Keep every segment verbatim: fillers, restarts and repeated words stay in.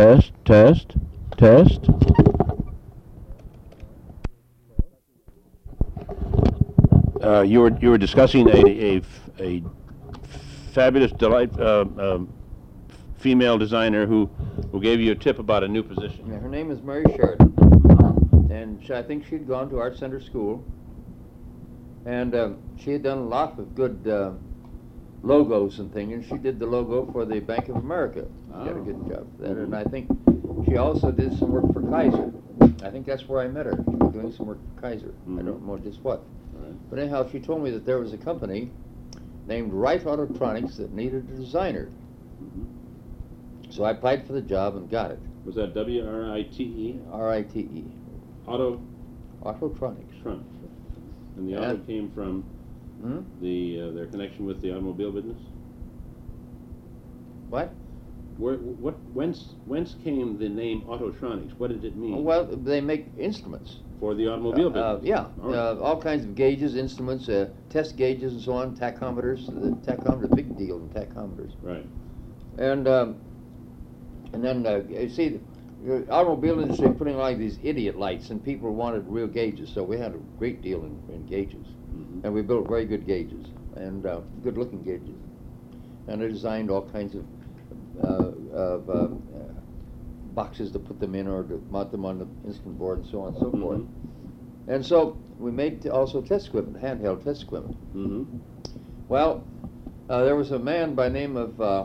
Test, test, test. Uh, you were you were discussing a a, f- a fabulous delight uh, um, female designer who who gave you a tip about a new position. Yeah, her name is Mary Sheridan, and she, I think she'd gone to Art Center School, and um, she had done a lot of good uh, logos and things, and she did the logo for the Bank of America. She got a good job for that, and I think she also did some work for Kaiser. I think that's where I met her. She was doing some work for Kaiser. Mm-hmm. I don't know just what. Right. But anyhow, she told me that there was a company named Wright Autotronics that needed a designer. Mm-hmm. So I applied for the job and got it. Was that W R I T E? R I T E. Auto Autotronics. Tronics. And the auto And- came from Hmm? the uh, their connection with the automobile business. What? Where, what, whence, whence came the name Autotronics? What did it mean Well, they make instruments. for the automobile Uh, business? yeah, All right. uh, all kinds of gauges, instruments, uh, test gauges and so on, tachometers. The tachometer, big deal in tachometers. Right. And um, and then, uh, you see, the automobile industry putting like these idiot lights, and people wanted real gauges, so we had a great deal in, in gauges. Mhm. And we built very good gauges, and uh, good-looking gauges. And I designed all kinds of, uh, of uh, uh, boxes to put them in or to mount them on the instrument board and so on and so forth. Mhm. And so we made t- also test equipment, handheld test equipment. Mm-hmm. Well, uh, there was a man by name of, uh,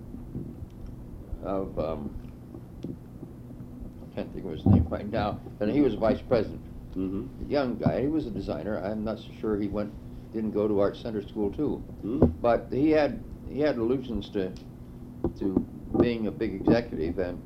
of um, I can't think of his name right now, and he was vice president. Mm-hmm. A young guy, he was a designer. I'm not so sure he went, didn't go to Art Center School too, Mm-hmm. but he had he had allusions to to being a big executive, and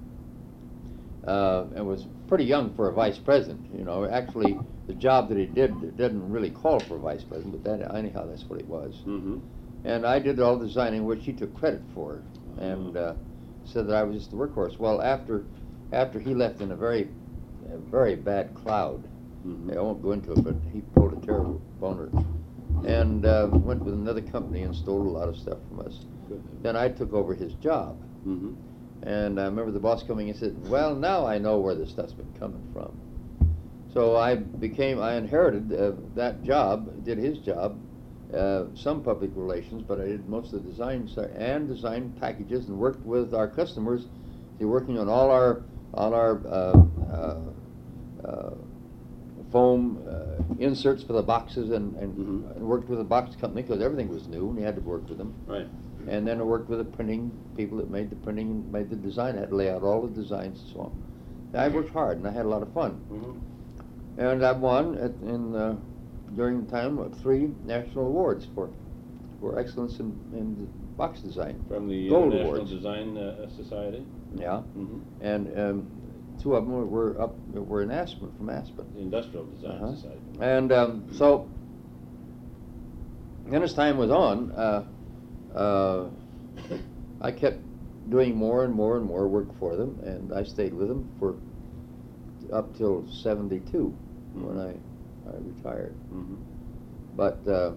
uh, and was pretty young for a vice president. You know, actually, the job that he did didn't really call for a vice president, but that anyhow, that's what it was. Mm-hmm. And I did all the designing, which he took credit for, and uh, said that I was just the workhorse. Well, after after he left in a very a very bad cloud, Mm-hmm. I won't go into it, but he pulled a terrible boner, and uh, went with another company and stole a lot of stuff from us. Good. Then I took over his job, Mm-hmm. and I remember the boss coming and said, "Well, now I know where the stuff's been coming from." So I became, I inherited uh, that job, did his job, uh, some public relations, but I did most of the design si- and designed packages and worked with our customers. They're working on all our, all our uh, uh, uh, foam uh, inserts for the boxes, and, and, Mhm. and worked with the box company because everything was new and you had to work with them. Right. And then I worked with the printing people that made the printing and made the design. I had to lay out all the designs and so on. I worked hard and I had a lot of fun. Mm-hmm. And I won at, in uh, during the time of three national awards for for excellence in, in box design. From the Gold International Awards. Design uh, Society. Yeah, Mm-hmm. and um, two of them were, were up were in Aspen, from Aspen. The Industrial Design Uh-huh. Society. And um, so then as time was on, uh, uh, I kept doing more and more and more work for them, and I stayed with them for up till seventy-two when I, I retired. Mm-hmm. But uh,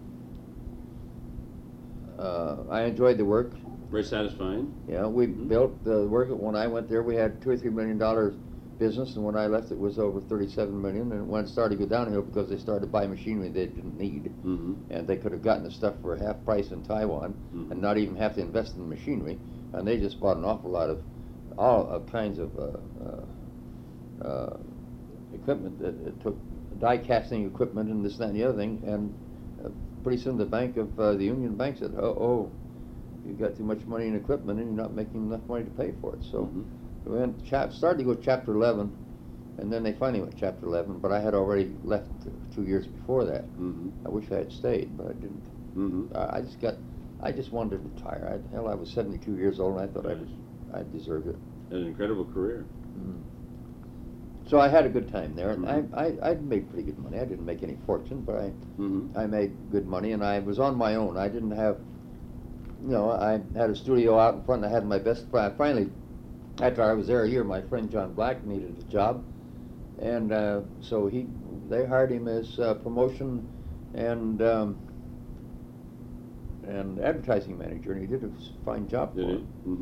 uh, I enjoyed the work. Very satisfying. Yeah, we Mhm. built the work. When I went there, we had two or three million dollars business, and when I left, it was over thirty-seven million. And when it started to go downhill, because they started to buy machinery they didn't need, Mm-hmm. and they could have gotten the stuff for half price in Taiwan, Mhm. and not even have to invest in the machinery. And they just bought an awful lot of all of kinds of uh, uh, uh, equipment that it took die casting equipment and this, that, and the other thing. And uh, pretty soon, the bank of uh, the Union Bank said, "Oh, oh, you've got too much money in equipment, and you're not making enough money to pay for it." So Mhm. we went chap started to go chapter eleven, and then they finally went chapter eleven. But I had already left two years before that. Mm-hmm. I wish I had stayed, but I didn't. Mm-hmm. I I just got, I just wanted to retire. I, hell, I was seventy-two years old, and I thought I Nice. was, I deserved it. An incredible career. Mm. So I had a good time there, and Mhm. I, I, I made pretty good money. I didn't make any fortune, but I, Mm-hmm. I made good money, and I was on my own. I didn't have, you know, I had a studio out in front, and I had my best friend. Finally, after I was there a year, my friend John Black needed a job, and uh, so he, they hired him as uh, promotion and um, and advertising manager, and he did a fine job Did for he? him. Mm-hmm.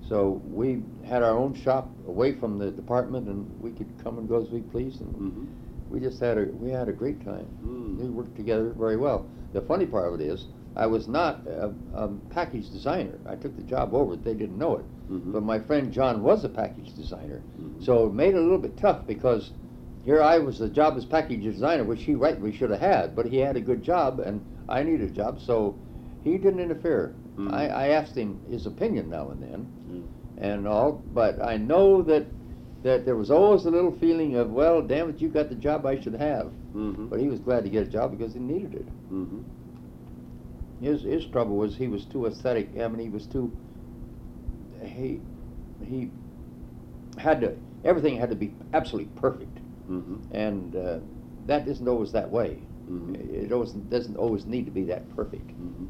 So we had our own shop away from the department, and we could come and go as we pleased, and Mm-hmm. we just had a we had a great time. Mm. We worked together very well. The funny part of it is, I was not a, a package designer. I took the job over. They didn't know it, Mm-hmm. but my friend John was a package designer, Mhm. so it made it a little bit tough because here I was the job as package designer, which he rightly should have had, but he had a good job and I needed a job, so he didn't interfere. Mhm. I, I asked him his opinion now and then, Mm. and all, but I know that that there was always a little feeling of, well, damn it, you got the job I should have. Mm-hmm. But he was glad to get a job because he needed it. Mm-hmm. His his trouble was he was too aesthetic. I mean, he was too. He he had to everything had to be absolutely perfect, Mm-hmm. and uh, that isn't always that way. Mhm. It always doesn't always need to be that perfect. Mm-hmm.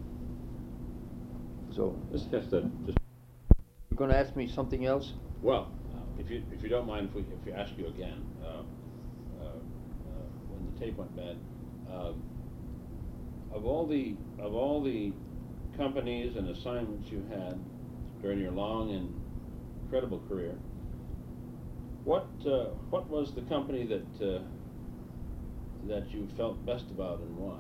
So, Just, just, a, just you're going to ask me something else? well, uh, if you if you don't mind, if we if we ask you again, uh, uh, uh, when the tape went bad, uh, of all the of all the companies and assignments you had during your long and incredible career, what uh, what was the company that uh, that you felt best about and why?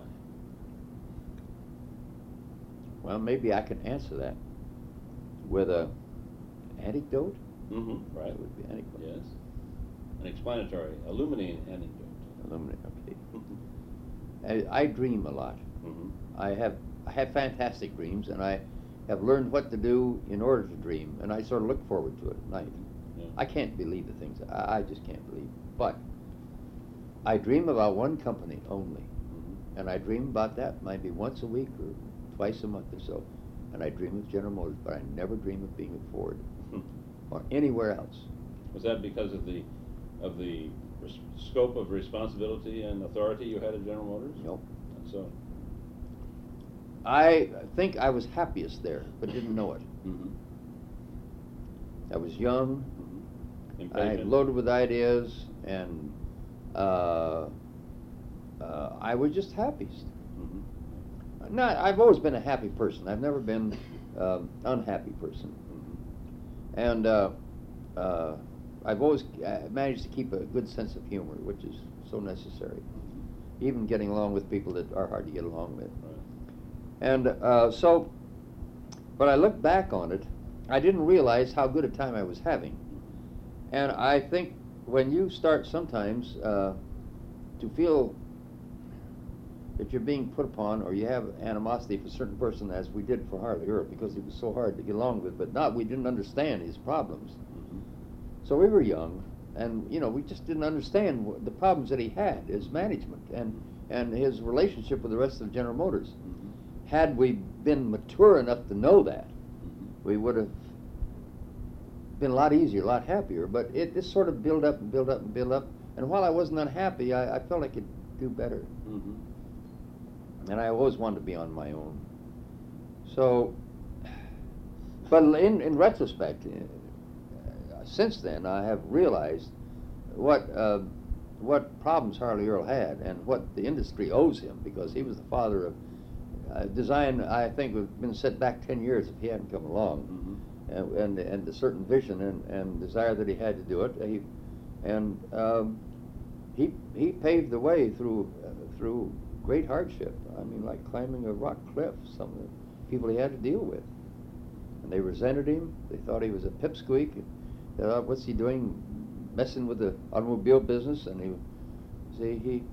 Well, maybe I can answer that with a anecdote. Mm-hmm. Right. That would be anecdote. Yes. An explanatory, illuminating anecdote. Illuminate. Okay. I, I dream a lot. Mm-hmm. I have I have fantastic dreams, and I have learned what to do in order to dream, and I sort of look forward to it at night. Yeah. I can't believe the things I, I just can't believe. But I dream about one company only, Mm-hmm. and I dream about that maybe once a week or twice a month or so. And I dream of General Motors, but I never dream of being at Ford or anywhere else. Was that because of the of the res- scope of responsibility and authority you had at General Motors? No. And so. I think I was happiest there, but didn't know it. Mm-hmm. I was young. Mm-hmm. I Impatient. loaded with ideas, and uh, uh, I was just happiest. Mm-hmm. Not, I've always been a happy person. I've never been um unhappy person, Mm-hmm. and uh, uh, I've always uh, managed to keep a good sense of humor, which is so necessary. Even getting along with people that are hard to get along with. Right. And uh, so, but I look back on it, I didn't realize how good a time I was having. And I think when you start sometimes uh, to feel that you're being put upon, or you have animosity for a certain person, as we did for Harley Earl, because he was so hard to get along with, but not, we didn't understand his problems. Mm-hmm. So we were young, and you know, we just didn't understand wh- the problems that he had, his management, and, and his relationship with the rest of General Motors. Mm-hmm. Had we been mature enough to know that, Mm-hmm. we would have been a lot easier, a lot happier. But it just sort of built up and built up and built up. And while I wasn't unhappy, I, I felt I could do better. Mm-hmm. And I always wanted to be on my own. So, but in, in retrospect, uh, since then, I have realized what uh, what problems Harley Earl had and what the industry owes him, because he was the father of uh, design. I think would have been set back ten years if he hadn't come along. Mm-hmm. And, and and the certain vision and, and desire that he had to do it. He, and um, he he paved the way through uh, through great hardship. I mean, like climbing a rock cliff. Some of the people he had to deal with, and they resented him. They thought he was a pipsqueak. They thought, what's he doing, messing with the automobile business? And he, see, he,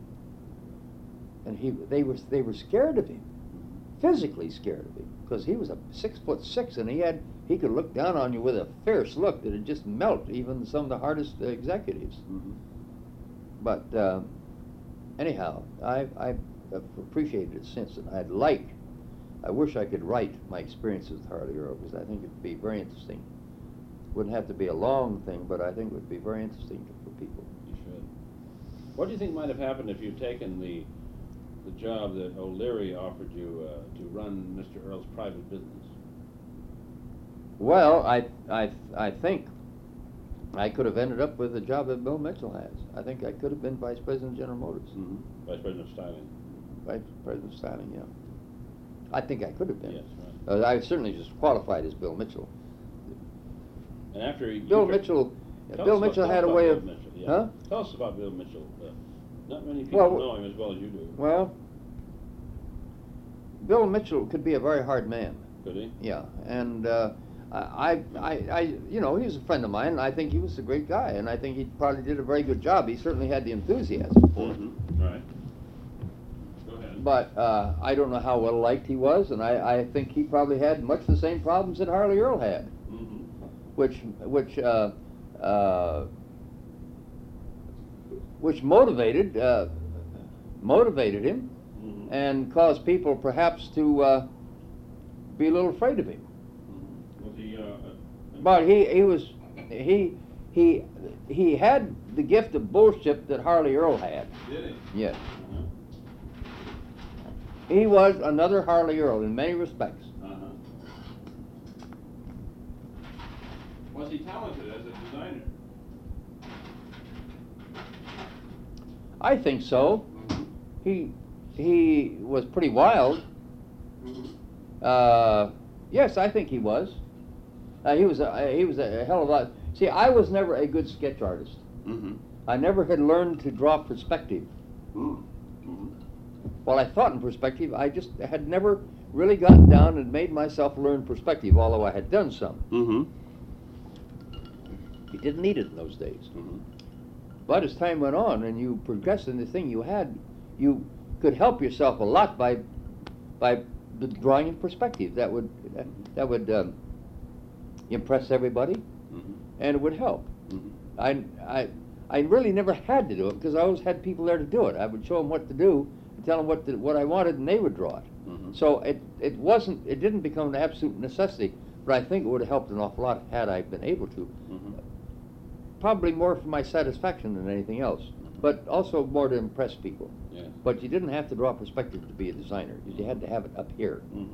and he, they were they were scared of him, physically scared of him, because he was a six foot six, and he had he could look down on you with a fierce look that would just melt even some of the hardest uh, executives. Mm-hmm. But uh, anyhow, I I have appreciated it since, and I'd like, I wish I could write my experiences with Harley Earl, because I think it'd be very interesting. Wouldn't have to be a long thing, but I think it would be very interesting to, for people. You should. What do you think might have happened if you'd taken the the job that O'Leary offered you uh, to run Mister Earl's private business? Well, I, I, I think I could have ended up with the job that Bill Mitchell has. I think I could have been Vice President of General Motors. Mm-hmm. Vice President of Styling. Vice President of Styling, yeah. I think I could have been. Yes, right. Uh, I certainly just qualified as Bill Mitchell. And after he, Bill you took- Mitchell, tell Bill us about- Mitchell tell had us a about way Bill of, Mitchell, yeah. huh? Tell us about Bill Mitchell. Uh, not many people Well, know him as well as you do. well, Bill Mitchell could be a very hard man. Could he? Yeah, and uh, I, I, I, you know, he was a friend of mine, and I think he was a great guy, and I think he probably did a very good job. He certainly had the enthusiasm for it. Mm-hmm. Right. Go ahead. But uh, I don't know how well liked he was, and I, I think he probably had much the same problems that Harley Earl had, Mm-hmm. which, which, uh, uh, which motivated, uh, motivated him, Mm-hmm. and caused people perhaps to uh, be a little afraid of him. Mm-hmm. Was he? Uh, uh, But he, he was, he, he, he had the gift of bullshit that Harley Earl had. Did he? Yes. Uh-huh. He was another Harley Earl in many respects. Uh-huh. Was he talented as a designer? I think so. Mm-hmm. He, he was pretty wild. Mm-hmm. Uh, yes, I think he was. Uh, he was a, he was a hell of a lot. See, I was never a good sketch artist. Mm-hmm. I never had learned to draw perspective. Mm-hmm. While I thought in perspective, I just had never really gotten down and made myself learn perspective, although I had done some. Mm-hmm. You didn't need it in those days. Mm-hmm. But as time went on and you progressed in the thing you had, you could help yourself a lot by by the drawing in perspective. That would that would um, impress everybody, Mm-hmm. and it would help. Mm-hmm. I, I, I really never had to do it because I always had people there to do it. I would show them what to do and tell them what to, what I wanted, and they would draw it. Mm-hmm. So it it wasn't it didn't become an absolute necessity, but I think it would have helped an awful lot had I been able to. Mm-hmm. Probably more for my satisfaction than anything else, but also more to impress people. Yeah. But you didn't have to draw perspective to be a designer. You had to have it up here. Mm-hmm.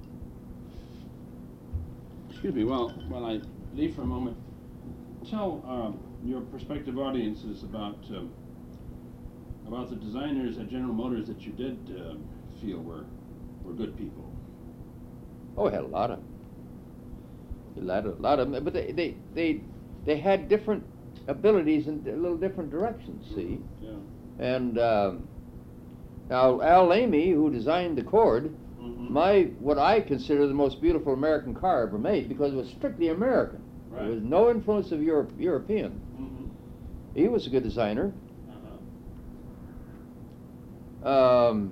Excuse me. Well, while I leave for a moment, tell um, your prospective audiences about um, about the designers at General Motors that you did uh, feel were were good people. Oh, I had a lot of, a lot of, lot of them, but they, they, they, they had different abilities in a little different directions. See, Yeah. and um, now Al Lamy, who designed the Cord, Mm-hmm. my what I consider the most beautiful American car ever made because it was strictly American. Right. There was no influence of Europe, European. Mm-hmm. He was a good designer. Uh-huh. Um,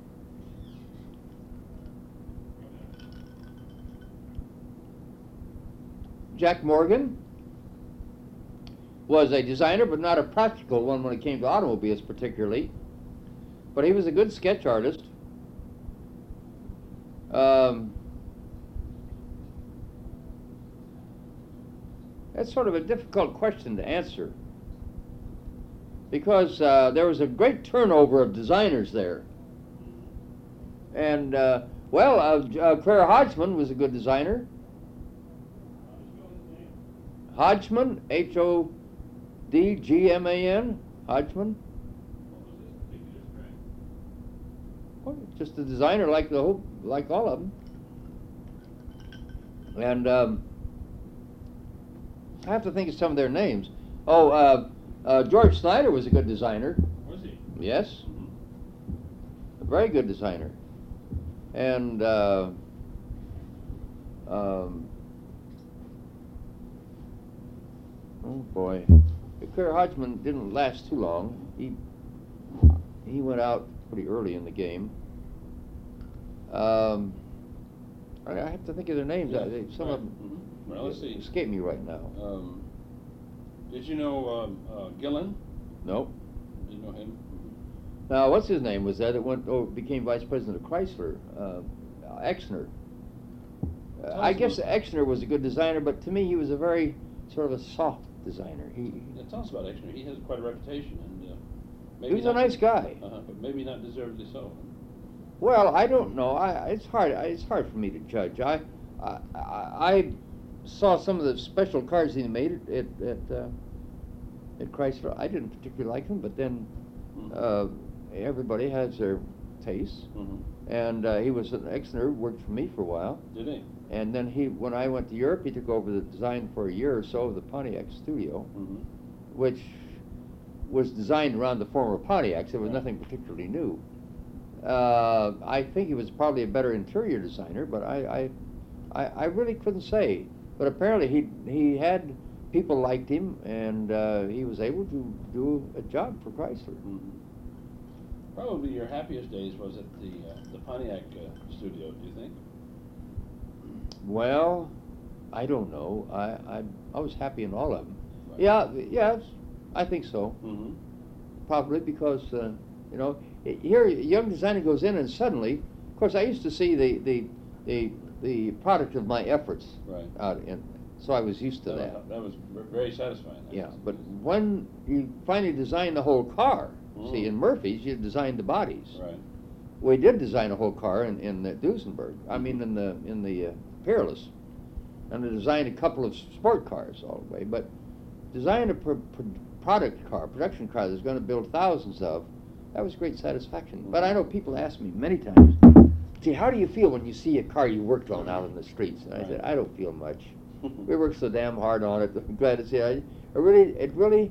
Jack Morgan was a designer, but not a practical one when it came to automobiles particularly. But he was a good sketch artist. Um, that's sort of a difficult question to answer because uh, there was a great turnover of designers there. And, uh, well, uh, uh, Claire Hodgman was a good designer. Hodgman, H O D G M A N, Hodgman. Well, just a designer like the whole, like all of them. And um, I have to think of some of their names. Oh, uh, uh, George Snyder was a good designer. Was he? Yes, Mm-hmm. a very good designer. And uh, um, oh boy, Claire Hodgman didn't last too long. He he went out pretty early in the game. Um, I I have to think of their names. Yeah, I- they- Some right. of them Mhm. Well, let's see. escape me right now. Um, did you know um, uh, Gillen? Nope. Did you know him? Now, what's his name was that? That went oh, became vice president of Chrysler. Uh, Exner. Uh, Tell I us guess about- Exner was a good designer, but to me he was a very sort of a soft designer. He Yeah, tell us about Exner. He has quite a reputation, and uh, maybe he was a not- nice guy. Uh-huh, but maybe not deservedly so. Well, I don't know. I it's hard. It's hard for me to judge. I I, I I saw some of the special cars he made at at at, uh, at Chrysler. I didn't particularly like them, but then Mhm. uh, everybody has their tastes. Mhm. And uh, he was an Exner, worked for me for a while. Did he? And then he, when I went to Europe, he took over the design for a year or so of the Pontiac studio, Mm-hmm. which was designed around the former Pontiacs. There was Right. nothing particularly new. Uh, I think he was probably a better interior designer, but I, I, I, I really couldn't say. But apparently he he had people liked him, and uh, he was able to do a job for Chrysler. Mm-hmm. Probably your happiest days was at the uh, the Pontiac uh, studio. Do you think? Well, I don't know. I I, I was happy in all of them. Right. Yeah, yes, I think so. Mm-hmm. Probably because uh, you know, i- here a young designer goes in and suddenly, of course, I used to see the the the, the product of my efforts Right. out in, so I was used to That, that. was, that was ver- very satisfying. I Yeah, guess. but when you finally design the whole car, see, Mm. in Murphy's you designed the bodies. Right. We did design a whole car in in the Duesenberg. I mean, in the in the uh, Peerless, and I designed a couple of sport cars all the way. But design a pro- pro- product car, production car that's going to build thousands of, that was great satisfaction. But I know people ask me many times, "Gee, how do you feel when you see a car you worked on out in the streets?" And I said, Right. "I don't feel much. We worked so damn hard on it. I'm glad to see it. I, I really, it really."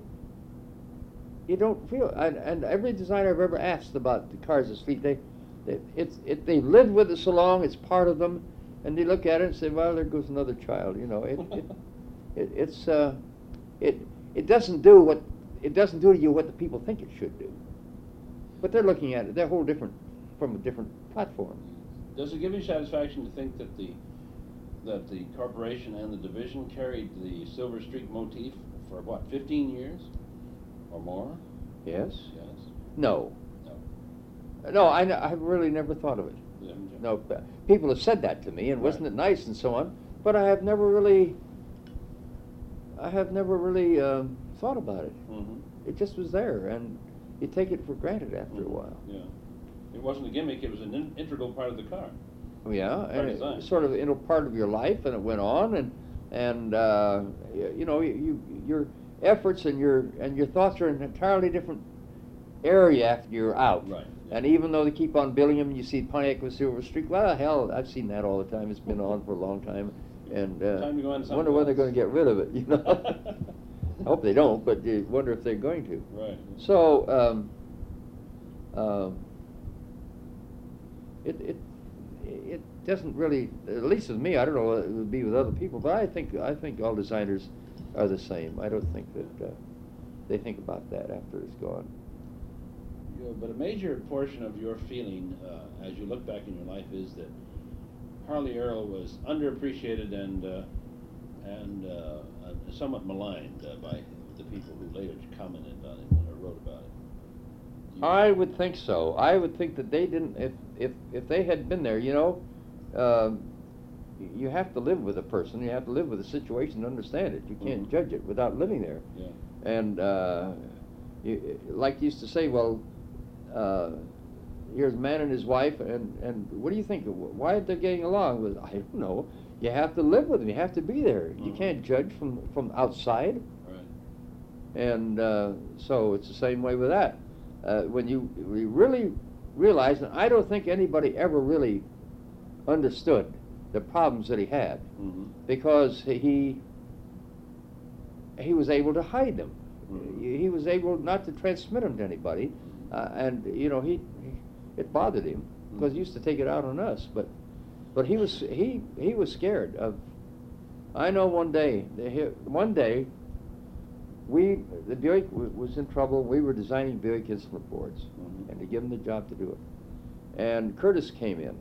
You don't feel, and, and every designer I've ever asked about the cars of street, they, they, it's, it, they lived with it so long, it's part of them, and they look at it and say, well, there goes another child, you know. It, it, it, it's, uh, it, it doesn't do what, it doesn't do to you what the people think it should do. But they're looking at it, they're whole different, from a different platform. Does it give you satisfaction to think that the that the corporation and the division carried the Silver Streak motif for what, fifteen years or more? Yes? Yes. No. No. No, I, n- I really never thought of it. You haven't, Jim? No, uh, people have said that to me, and Right. wasn't it nice and so on, but I have never really, I have never really um, thought about it. Mm-hmm. It just was there, and you take it for granted after a Mhm. while. Yeah. It wasn't a gimmick, it was an in- integral part of the car. Oh, yeah, By and design. it's sort of you know part of your life, and it went on, and and uh, y- you know you, you your efforts and your and your thoughts are in an entirely different area after you're out. Right, yeah. And even though they keep on building them, you see Pontiac with Silver Streak. Well, hell, I've seen that all the time. It's been on for a long time, and uh, Time to go on to wonder something when they're else. going to get rid of it. You know, I hope they don't, but you wonder if they're going to. Right. So, um, um, it, it, it doesn't really, at least with me, I don't know what it would be with other people, but I think, I think all designers are the same. I don't think that uh, they think about that after it's gone. Yeah, but a major portion of your feeling uh, as you look back in your life is that Harley Earl was underappreciated and uh, and uh, uh, somewhat maligned uh, by the people who later commented on it or wrote about it. You- I would think so. I would think that they didn't, if, if, if they had been there, you know, um, y- you have to live with a person, you have to live with a situation to understand it. You can't Mhm. judge it without living there. Yeah. And uh, you, like you used to say, well, uh, here's a man and his wife, and, and what do you think? Why aren't they getting along? Well, I don't know. You have to live with them. You have to be there. You Mhm. can't judge from, from outside. Right. And uh, so it's the same way with that. Uh, when you we really realize, and I don't think anybody ever really understood the problems that he had, Mm-hmm. because he he was able to hide them. Mhm. He was able not to transmit them to anybody, uh, and you know he, he it bothered him because he used to take it out on us. But but he was he he was scared of. I know one day the- he- one day we the Buick w- was in trouble. We were designing Buick instrument boards, Mhm. and to give him the job to do it. And Curtis came in,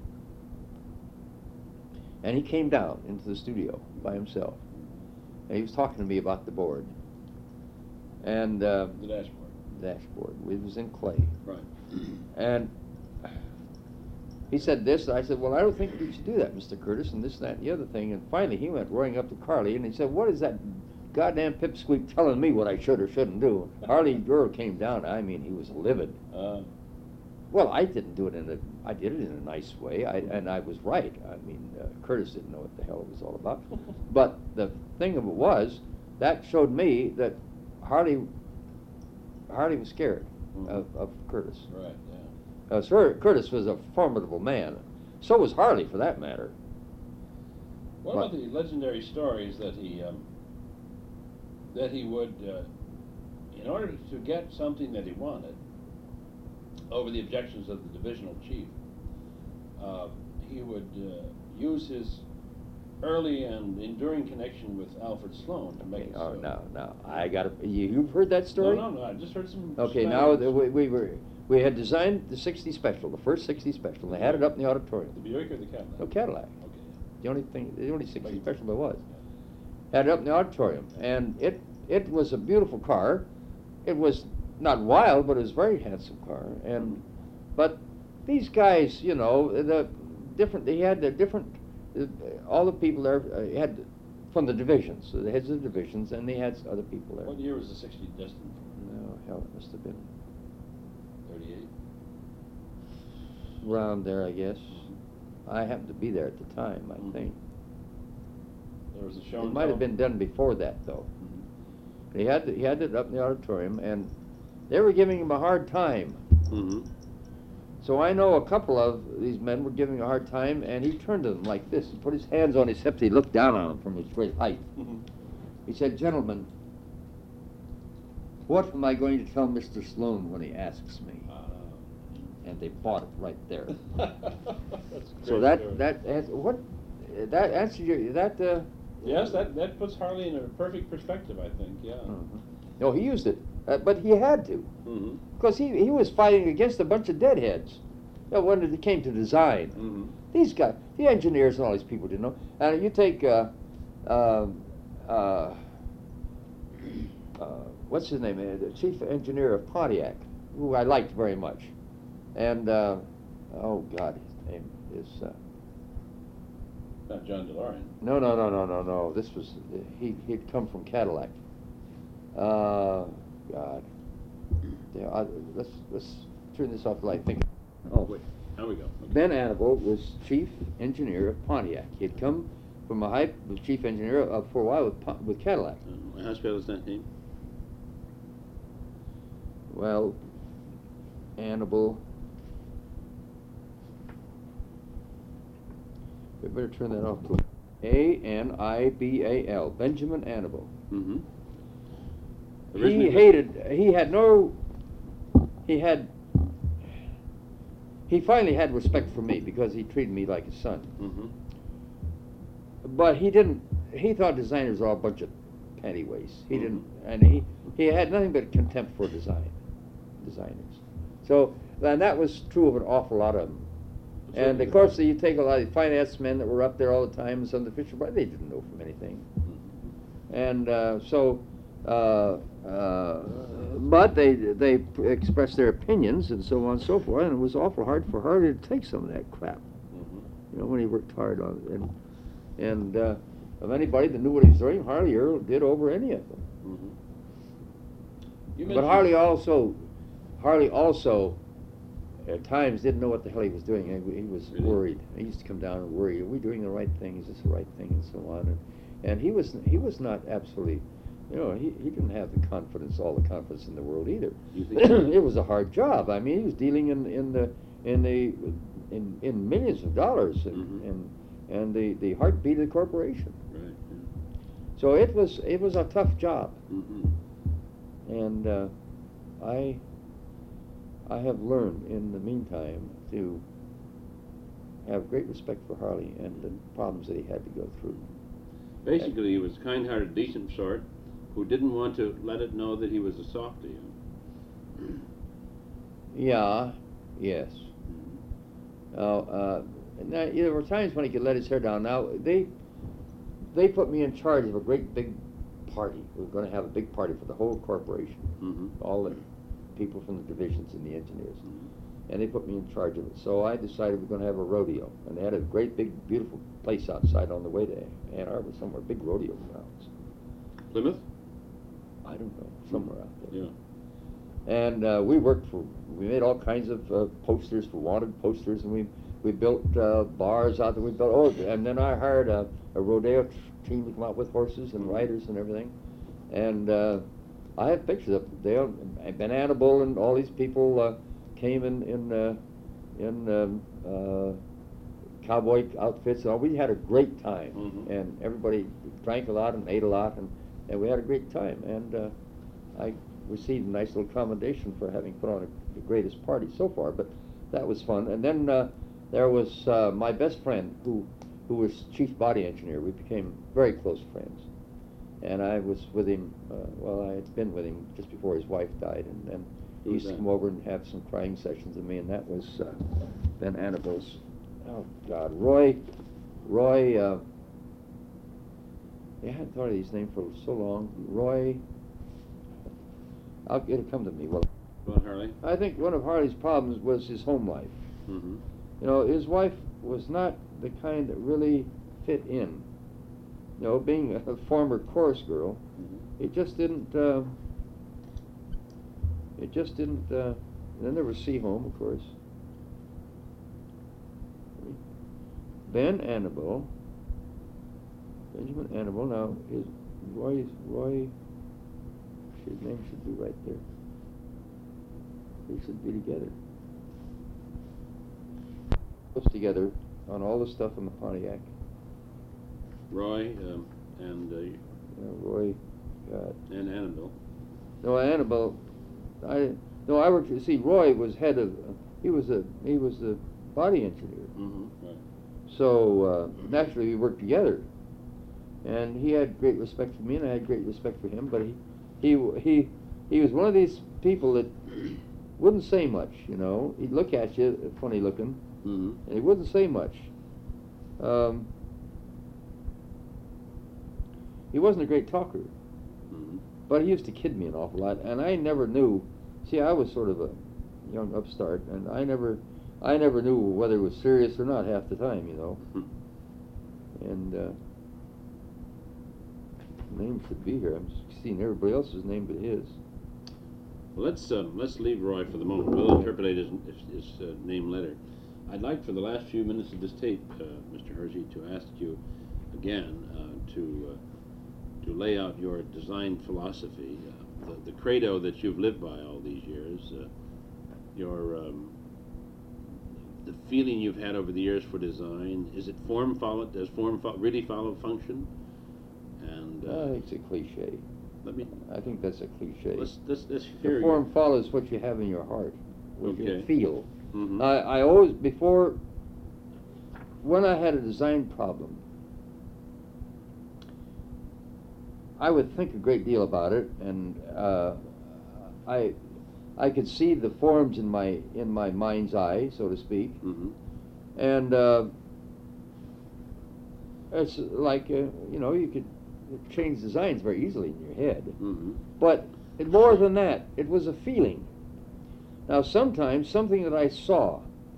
and he came down into the studio by himself, and he was talking to me about the board and uh, The dashboard. dashboard. It was in clay, Right. and he said this. I said, "Well, I don't think you should do that, Mister Curtis," and this, that, and the other thing. And finally, he went roaring up to Carly, and he said, "What is that goddamn pipsqueak telling me what I should or shouldn't do?" Harley Earl came down. I mean, he was livid. Uh, Well, I didn't do it in a. I did it in a nice way, I, and I was right. I mean, uh, Curtis didn't know what the hell it was all about. But the thing of it was, that showed me that Harley. Harley was scared Mhm. of, of Curtis. right. Yeah. Uh, Sir Curtis was a formidable man. So was Harley, for that matter. What about the legendary stories that he um, that he would, uh, in order to get something that he wanted, over the objections of the divisional chief, uh, he would uh, use his early and enduring connection with Alfred Sloan to make Okay, it oh, so. no, no. I got to, you, you've heard that story? No, no, no. I just heard some. Okay, now the, we, we were we had designed the sixty special, the first sixty special. They had it up in the auditorium. The Buick or the Cadillac? No, Cadillac. Okay. The only thing, the only sixty Right. special there was. Had it up in the auditorium, and it it was a beautiful car. It was not wild, but it was a very handsome car. And but these guys, you know, the different. They had the different. Uh, all the people there uh, had from the divisions, so the heads of the divisions, and they had other people there. What year was the sixty destined for? No, hell, it must have been thirty-eight. around there, I guess. I happened to be there at the time, I Mhm. think. There was a show. It and might have tell. been done before that, though. Mhm. He had, he had it up in the auditorium, and they were giving him a hard time. Mhm. So I know a couple of these men were giving a hard time, and he turned to them like this. He put his hands on his hips. He looked down on them from his great height. Mhm. He said, "Gentlemen, what am I going to tell Mister Sloan when he asks me?" Ah. And they bought it right there. That's a So great that story. that ans- what that answers your that. Uh, Yes, that that puts Harley in a perfect perspective, I think. Yeah. mhm. No, he used it, uh, but he had to. Mhm. Because he, he was fighting against a bunch of deadheads. You know, when it came to design. Mhm. These guys, the engineers and all these people didn't know. And you take, uh, uh, uh, uh, what's his name, uh, the chief engineer of Pontiac, who I liked very much. And, uh, oh God, his name is, uh, Not John DeLorean. no, no, no, no, no, no. This was, uh, he, he'd come from Cadillac. Uh, God. Yeah, I, let's, let's turn this off till I think. Oh, wait. Now we go. Okay. Ben Annable was chief engineer of Pontiac. He had come from a high, was chief engineer of, for a while with, Pon- with Cadillac. Uh, how spell is that name? Well, Annable. We better turn that off. A N I B A L. Benjamin Annable. Mm-hmm. He hated, he had no, he had, he finally had respect for me because he treated me like a son. Mm-hmm. But he didn't, he thought designers were all a bunch of pantyweights. He Mhm. didn't, and he, he had nothing but contempt for design, designers. So, and that was true of an awful lot of them. And of course, you take a lot of finance men that were up there all the time, and some of the Fisher Brothers, they didn't know from anything. Mm-hmm. And uh, so, uh, uh, but they they p- expressed their opinions and so on and so forth, and it was awful hard for Harley to take some of that crap. Mm-hmm. You know, when he worked hard on it, and and uh, of anybody that knew what he was doing, Harley Earl did over any of them. Mm-hmm. You But mentioned- Harley also, Harley also, at times didn't know what the hell he was doing. He, he was Really? worried. He used to come down and worry: Are we doing the right thing? Is this the right thing? And so on. And, and he was he was not absolutely, you know, he, he didn't have the confidence, all the confidence in the world either. You think- It was a hard job. I mean, he was dealing in in the in the in, in millions of dollars and Mhm. and, and the, the heartbeat of the corporation. Right. So it was it was a tough job. Yeah. Mm-hmm. And uh, I I have learned in the meantime to have great respect for Harley and the problems that he had to go through. Basically, he was a kind-hearted, decent sort who didn't want to let it know that he was a softy. Yeah, yes. Mm-hmm. Now, uh, now, there were times when he could let his hair down. Now, they they put me in charge of a great big party. We were going to have a big party for the whole corporation, Mm-hmm. all the people from the divisions and the engineers. Mm-hmm. And they put me in charge of it. So I decided we're going to have a rodeo. And they had a great, big, beautiful place outside on the way to Ann Arbor somewhere, big rodeo grounds. Plymouth? I don't know, somewhere out there. Yeah. And uh, we worked for, we made all kinds of uh, posters for wanted posters, and we, we built uh, bars out there. We built, oh, and then I hired a, a rodeo t- team to come out with horses and riders and everything. And uh, I have pictures of they, Ben Annable and all these people uh, came in, in uh, in um, uh, cowboy outfits and all. We had a great time, Mhm. and everybody drank a lot and ate a lot, and, and we had a great time. And uh, I received a nice little commendation for having put on a, the greatest party so far. But that was fun. And then uh, there was uh, my best friend who who was chief body engineer. We became very close friends. And I was with him, uh, well, I had been with him just before his wife died, and then he Who's used to that? come over and have some crying sessions with me, and that was uh, Ben Annabelle's, oh God, Roy, Roy, uh, yeah, I hadn't thought of his name for so long, Roy, I'll, it'll come to me. Well, Ron Harley? I think one of Harley's problems was his home life. Mm-hmm. You know, his wife was not the kind that really fit in. You know, being a former chorus girl, Mm-hmm. it just didn't, uh, it just didn't, uh, then there was Seaholm, of course. Ben Annabelle, Benjamin Annabelle, now his, Roy, Roy, his name should be right there. They should be together. Close together on all the stuff in the Pontiac. Roy um, and uh, You know, Roy, God. and Annabelle. No, Annabelle, I, no, I worked, see, Roy was head of, he was a, he was the body engineer. Mm-hmm. Right. So, uh, naturally, we worked together. And he had great respect for me, and I had great respect for him, but he, he, he, he was one of these people that wouldn't say much, you know. He'd look at you, funny looking, Mm-hmm. and he wouldn't say much. Um, he wasn't a great talker. Mm-hmm. But he used to kid me an awful lot, and I never knew. See, I was sort of a young upstart, and I never, I never knew whether it was serious or not half the time, you know. Mm-hmm. And uh, name should be here. I'm seeing everybody else's name but his. Well, let's uh, let's leave Roy for the moment. We'll interpolate his, his, his uh, name later. I'd like for the last few minutes of this tape, uh, Mister Hersey, to ask you again uh, to uh, to lay out your design philosophy, uh, the, the credo that you've lived by all these years, uh, your um, the feeling you've had over the years for design. Is it form follow? Does form fo really follow function? And uh, I think it's a cliche. let me I think that's a cliche. let's let's, let's hear The you. form follows what you have in your heart, what you Okay. feel. Mhm. I, I always, before, when I had a design problem, I would think a great deal about it, and uh, I, I could see the forms in my in my mind's eye, so to speak, Mhm. and uh, it's like uh, you know, you could change designs very easily in your head. Mhm. But it, more than that, it was a feeling. Now, sometimes something that I saw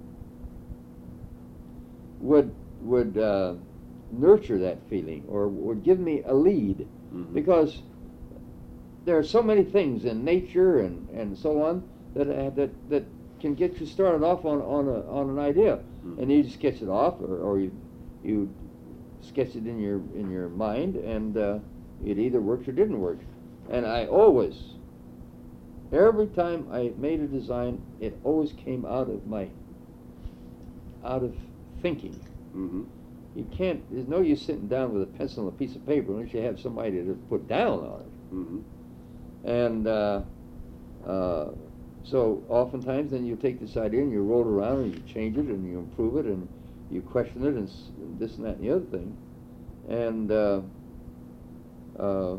would would uh, nurture that feeling, or would give me a lead, Mhm. because there are so many things in nature and, and so on that uh, that that can get you started off on on a, on an idea, Mhm. and you just sketch it off, or, or you you sketch it in your in your mind, and uh, it either worked or didn't work. And I always, every time I made a design, it always came out of my, out of thinking. Mm-hmm. You can't, there's no use sitting down with a pencil and a piece of paper unless you have some idea to put down on it. Mm-hmm. And uh, uh, so oftentimes then you take this idea and you roll it around and you change it and you improve it and you question it and, s- and this and that and the other thing. And uh, uh,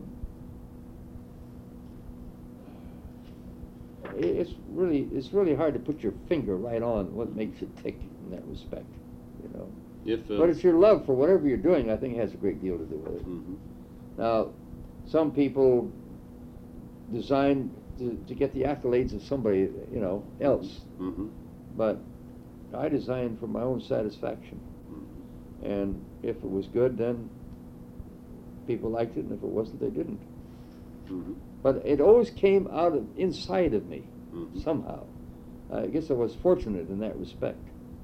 it- it's really it's really hard to put your finger right on what makes it tick in that respect, you know. If uh, But it's your love for whatever you're doing, I think, has a great deal to do with it. mm-hmm. Now, some people design to, to get the accolades of somebody, you know, else, Mm-hmm. but I design for my own satisfaction. Mm-hmm. And if it was good, then people liked it, and if it wasn't, they didn't. Mm-hmm. But it always came out of inside of me, Mhm. somehow. I guess I was fortunate in that respect.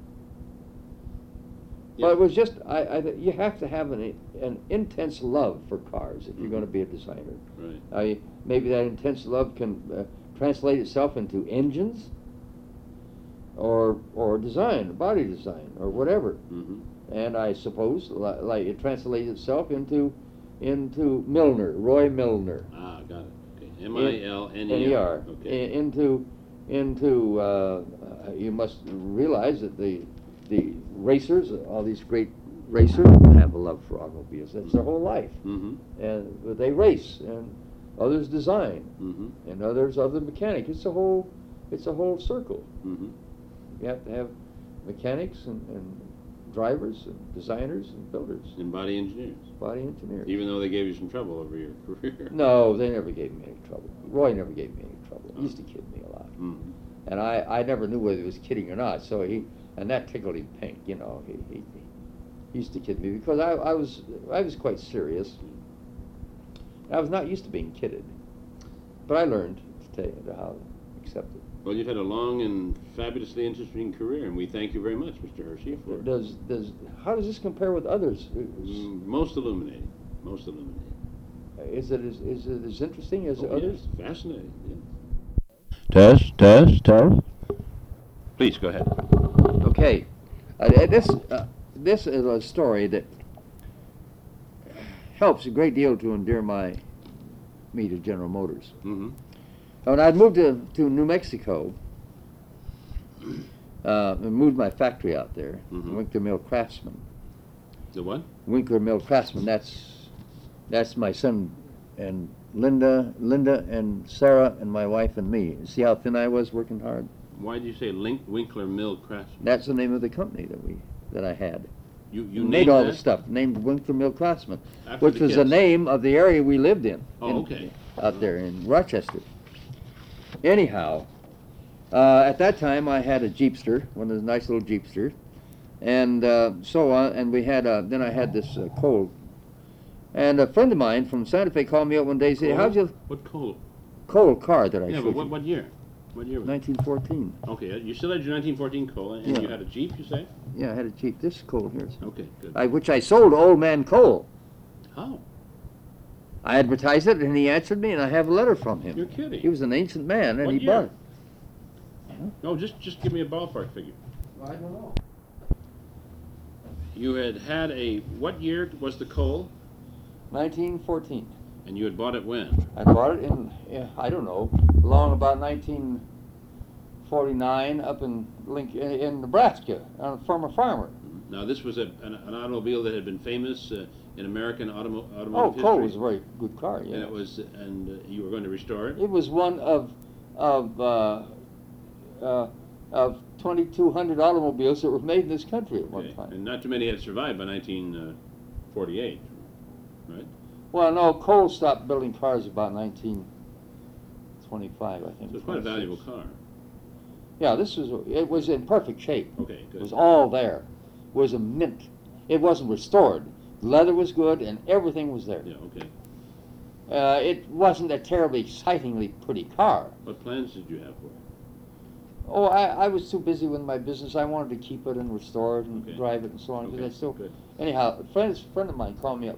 Yeah. But it was just, I, I, you have to have an, an intense love for cars if you're Mhm. going to be a designer. Right. I, maybe that intense love can uh, translate itself into engines, or or design, body design, or whatever. Mm-hmm. And I suppose li- like it translates itself into into Milner, Roy Milner. Ah, got it. Okay. M I L N E R. N E R. Okay. I- Into into uh, uh, you must realize that the the racers, all these great racers, have a love for automobiles. That's their whole life, Mm-hmm. and but they race, and others design, Mm-hmm. and others are the mechanic. It's a whole it's a whole circle. Mm-hmm. You have to have mechanics and, and drivers and designers and builders, And body engineers. body engineers. Even though they gave you some trouble over your career. No, they never gave me any trouble. Roy never gave me any trouble. He used to kid me a lot. Mm-hmm. And I, I never knew whether he was kidding or not. So he, and that tickled him pink, you know. He, he, he used to kid me because I, I was I was quite serious. I was not used to being kidded. But I learned to, take, to how to accept it. Well, you've had a long and fabulously interesting career, and we thank you very much, Mister Hershey, for Does does how does this compare with others? mm, most illuminating. Most illuminating. Is it as is it as interesting as Oh, others? yes, fascinating. Yes. Test, test, test. Please go ahead. Okay, uh, this uh, this is a story that helps a great deal to endear my me to General Motors. Mm-hmm. When I'd moved to, to New Mexico, uh, and moved my factory out there, Mhm. Winkler Mill Craftsman. The what? Winkler Mill Craftsman. That's that's my son and Linda, Linda and Sarah and my wife and me. See how thin I was working hard. Why did you say Link, Winkler Mill Craftsman? That's the name of the company that we that I had. You you made named all that? the stuff. Named Winkler Mill Craftsman, After which the was the kids. name of the area we lived in. Oh, in- okay. Out there in Rochester. Anyhow, uh, at that time I had a Jeepster, one of those nice little Jeepsters, and uh, so on. And we had uh, then I had this uh, Cole, and a friend of mine from Santa Fe called me up one day and said, Cole? "How'd you What Cole? Cole car that I Yeah, showed but what, you?" what year? What year was it? nineteen fourteen. Okay, uh, you still had your nineteen fourteen Cole, and Yeah. you had a Jeep, you say? Yeah, I had a Jeep. This Cole here, Okay, good. I, which I sold to Old Man Cole. How? I advertised it, and he answered me, and I have a letter from him. You're kidding. He was an ancient man, and What he year? bought it. No, just just give me a ballpark figure. I don't know. You had had a, what year was the Cole? nineteen fourteen. And you had bought it when? I bought it in, yeah, I don't know, along about nineteen forty-nine up in Link, in, in Nebraska, on a farmer farmer. Now, this was a, an, an automobile that had been famous uh, in American automo- Oh, automotive Cole history. was a very good car, yeah. And it was, and uh, you were going to restore it? It was one of of uh, uh, of twenty-two hundred automobiles that were made in this country at one Okay. time. And not too many had survived by nineteen forty-eight, right? Well, no, Cole stopped building cars about nineteen twenty-five, I think. So it's quite a valuable twenty-six. car. Yeah, this was it was in perfect shape. Okay, It good. was all there. It was a mint. It wasn't restored. Leather was good, and everything was there. Yeah, okay. Uh, it wasn't a terribly excitingly pretty car. What plans did you have for it? Oh, I, I was too busy with my business. I wanted to keep it and restore it and Okay. drive it and so on. 'Cause Okay, I still, good. anyhow, a friend, a friend of mine called me up.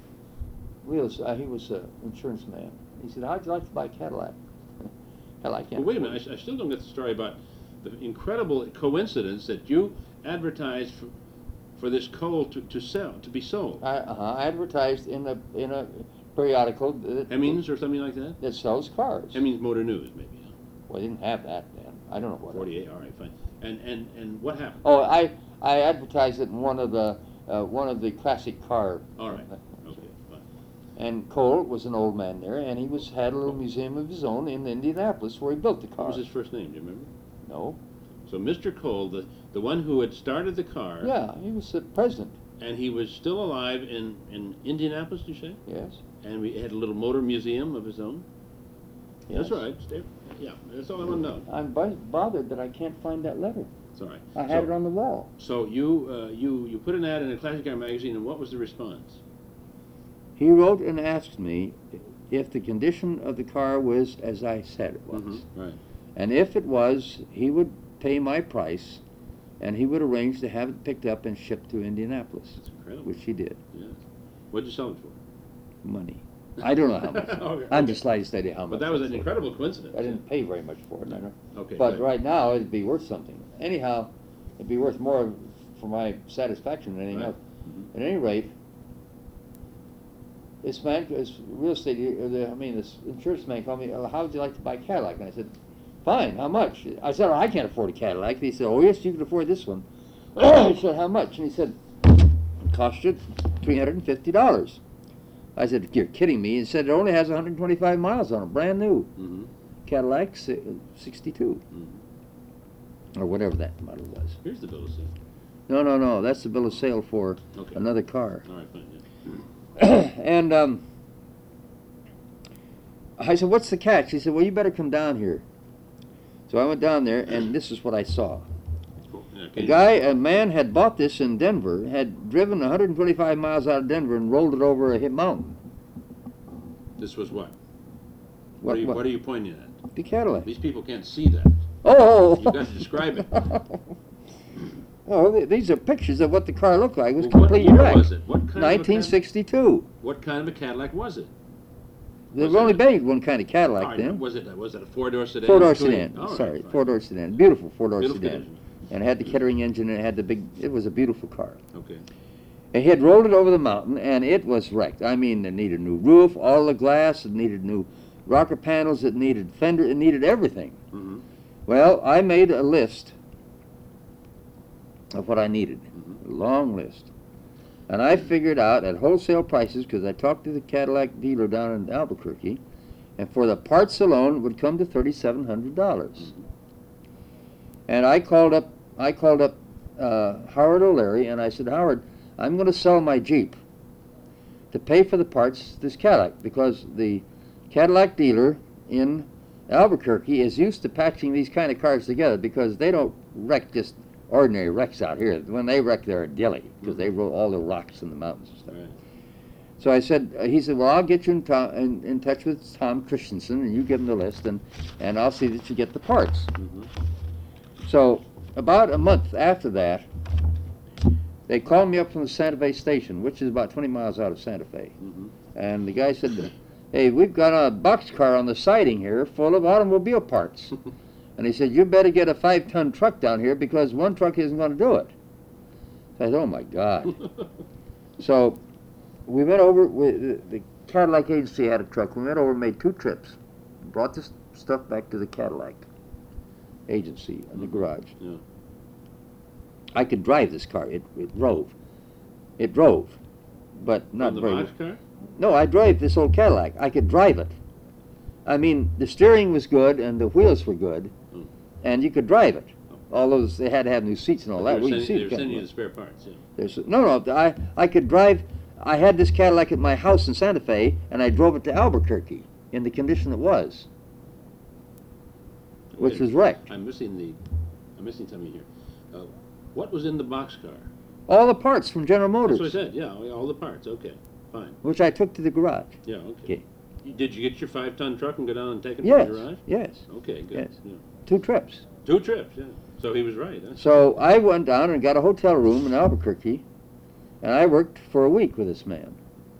We was, uh, he was an insurance man. He said, "How'd you like to buy a Cadillac?" Hell, I can't. Well, wait a afford minute, it. I, I still don't get the story about the incredible coincidence that you advertised for, for this coal to, to sell, to be sold. I, uh-huh, I advertised in a in a periodical that, Hemmings or something like that? that sells cars. Hemmings Motor News, maybe, huh? Well, I didn't have that then. I don't know what. it- forty-eight, all right, fine. And, and, and what happened? Oh, I I advertised it in one of the uh, one of the classic car. All right, okay, fine. And Cole was an old man there, and he was had a little museum of his own in Indianapolis where he built the car. What was his first name, do you remember? No. So Mister Cole, the, the one who had started the car, Yeah, he was the president. and he was still alive in, in Indianapolis, you say? Yes. And we had a little motor museum of his own? Yes. That's all right, stay, yeah, that's all I want to know. I'm bo- bothered that I can't find that letter. It's all right. I had So- it on the wall. So you, uh, you, you put an ad in a classic car magazine, and what was the response? He wrote and asked me if the condition of the car was as I said it was. Mhm, right. And if it was, he would pay my price, and he would arrange to have it picked up and shipped to Indianapolis, That's incredible. which he did. Yeah. What'd you sell it for? Money. I don't know how much. Okay, I'm okay. just like to steady how much. But that was I an sold. incredible coincidence. I didn't pay very much for it, I know. Okay. But good. right now, it'd be worth something. anyhow, it'd be worth more for my satisfaction than anything Right. else. Mhm. At any rate, this man, this real estate, uh, the, I mean, this insurance man called me, "Oh, how would you like to buy a Cadillac?" And I said, "Fine, how much?" I said, "Oh, I can't afford a Cadillac." And he said, "Oh, yes, you can afford this one." I said, "How much?" And he said, "It cost you three hundred fifty dollars. I said, "You're kidding me." He said, "It only has one hundred twenty-five miles on it, brand new. Mhm. Cadillac si- sixty-two, Mhm. or whatever that model was." Here's the bill of sale. No, no, no, that's the bill of sale for Okay. another car. All right, fine. Yeah. And um, I said, "What's the catch?" He said, "Well, you better come down here." So I went down there, and this is what I saw. Cool. Yeah, A okay. guy, a man had bought this in Denver, had driven one hundred twenty-five miles out of Denver and rolled it over a hip mountain. This was what? What, What, are you, what? what are you pointing at? The Cadillac. These people can't see that. Oh! You've got to describe it. Oh, th- these are pictures of what the car looked like. It was Well, what completely year wrecked. was it? What kind of a nineteen sixty-two. What kind of a Cadillac was it? They've Was only it- made one kind of All Cadillac right, then. Was it was it a four-door sedan? Four-door Twin? sedan. All right, Sorry, fine. four-door sedan. Beautiful four-door Beautiful sedan. condition. And it had the Kettering engine, and it had the big. It was a beautiful car. Okay. And he had rolled it over the mountain, and it was wrecked. I mean, it needed new roof, all the glass. It needed new rocker panels. It needed fender. It needed everything. Mm-hmm. Well, I made a list of what I needed, Mhm. a long list. And I figured out at wholesale prices, because I talked to the Cadillac dealer down in Albuquerque, and for the parts alone, it would come to thirty-seven hundred dollars. Mhm. And I called up, I called up uh, Howard O'Leary, and I said, "Howard, I'm going to sell my Jeep to pay for the parts to this Cadillac, because the Cadillac dealer in Albuquerque is used to patching these kind of cars together, because they don't wreck just ordinary wrecks out here. When they wreck, they're a dilly, because they roll all the rocks in the mountains and stuff." Right. So I said, uh, he said, "Well, I'll get you in, to- in, in touch with Tom Christensen, and you give him the list, and, and I'll see that you get the parts." Mm-hmm. So about a month after that, they called me up from the Santa Fe station, which is about twenty miles out of Santa Fe. Mm-hmm. And the guy said, "Hey, we've got a boxcar on the siding here full of automobile parts." And he said, "You better get a five-ton truck down here, because one truck isn't going to do it." So I said, "Oh, my God." So we went over, we, the, the Cadillac agency had a truck. We went over and made two trips, brought this stuff back to the Cadillac agency in the Mhm. garage. Yeah. I could drive this car. It, it drove. It drove, but not On the very well. boxcar? No, I drove this old Cadillac. I could drive it. I mean, the steering was good and the wheels were good, Mm. and you could drive it. All those, they had to have new seats and all They that. were Well, you sending, see they the were kind sending of- you the spare parts, yeah. There's, no, no, I, I could drive. I had this Cadillac at my house in Santa Fe, and I drove it to Albuquerque in the condition it was, which Okay. was wrecked. I'm missing the, I'm missing something here. Uh, what was in the boxcar? All the parts from General Motors, That's what I said, yeah, all the parts, okay, fine, which I took to the garage. yeah, okay. Okay. You- Did you get your five-ton truck and go down and take it Yes, to the garage? yes, Okay, good. yes. Yeah. two trips. Two trips, yeah. So he was right, huh? So I went down and got a hotel room in Albuquerque, and I worked for a week with this man.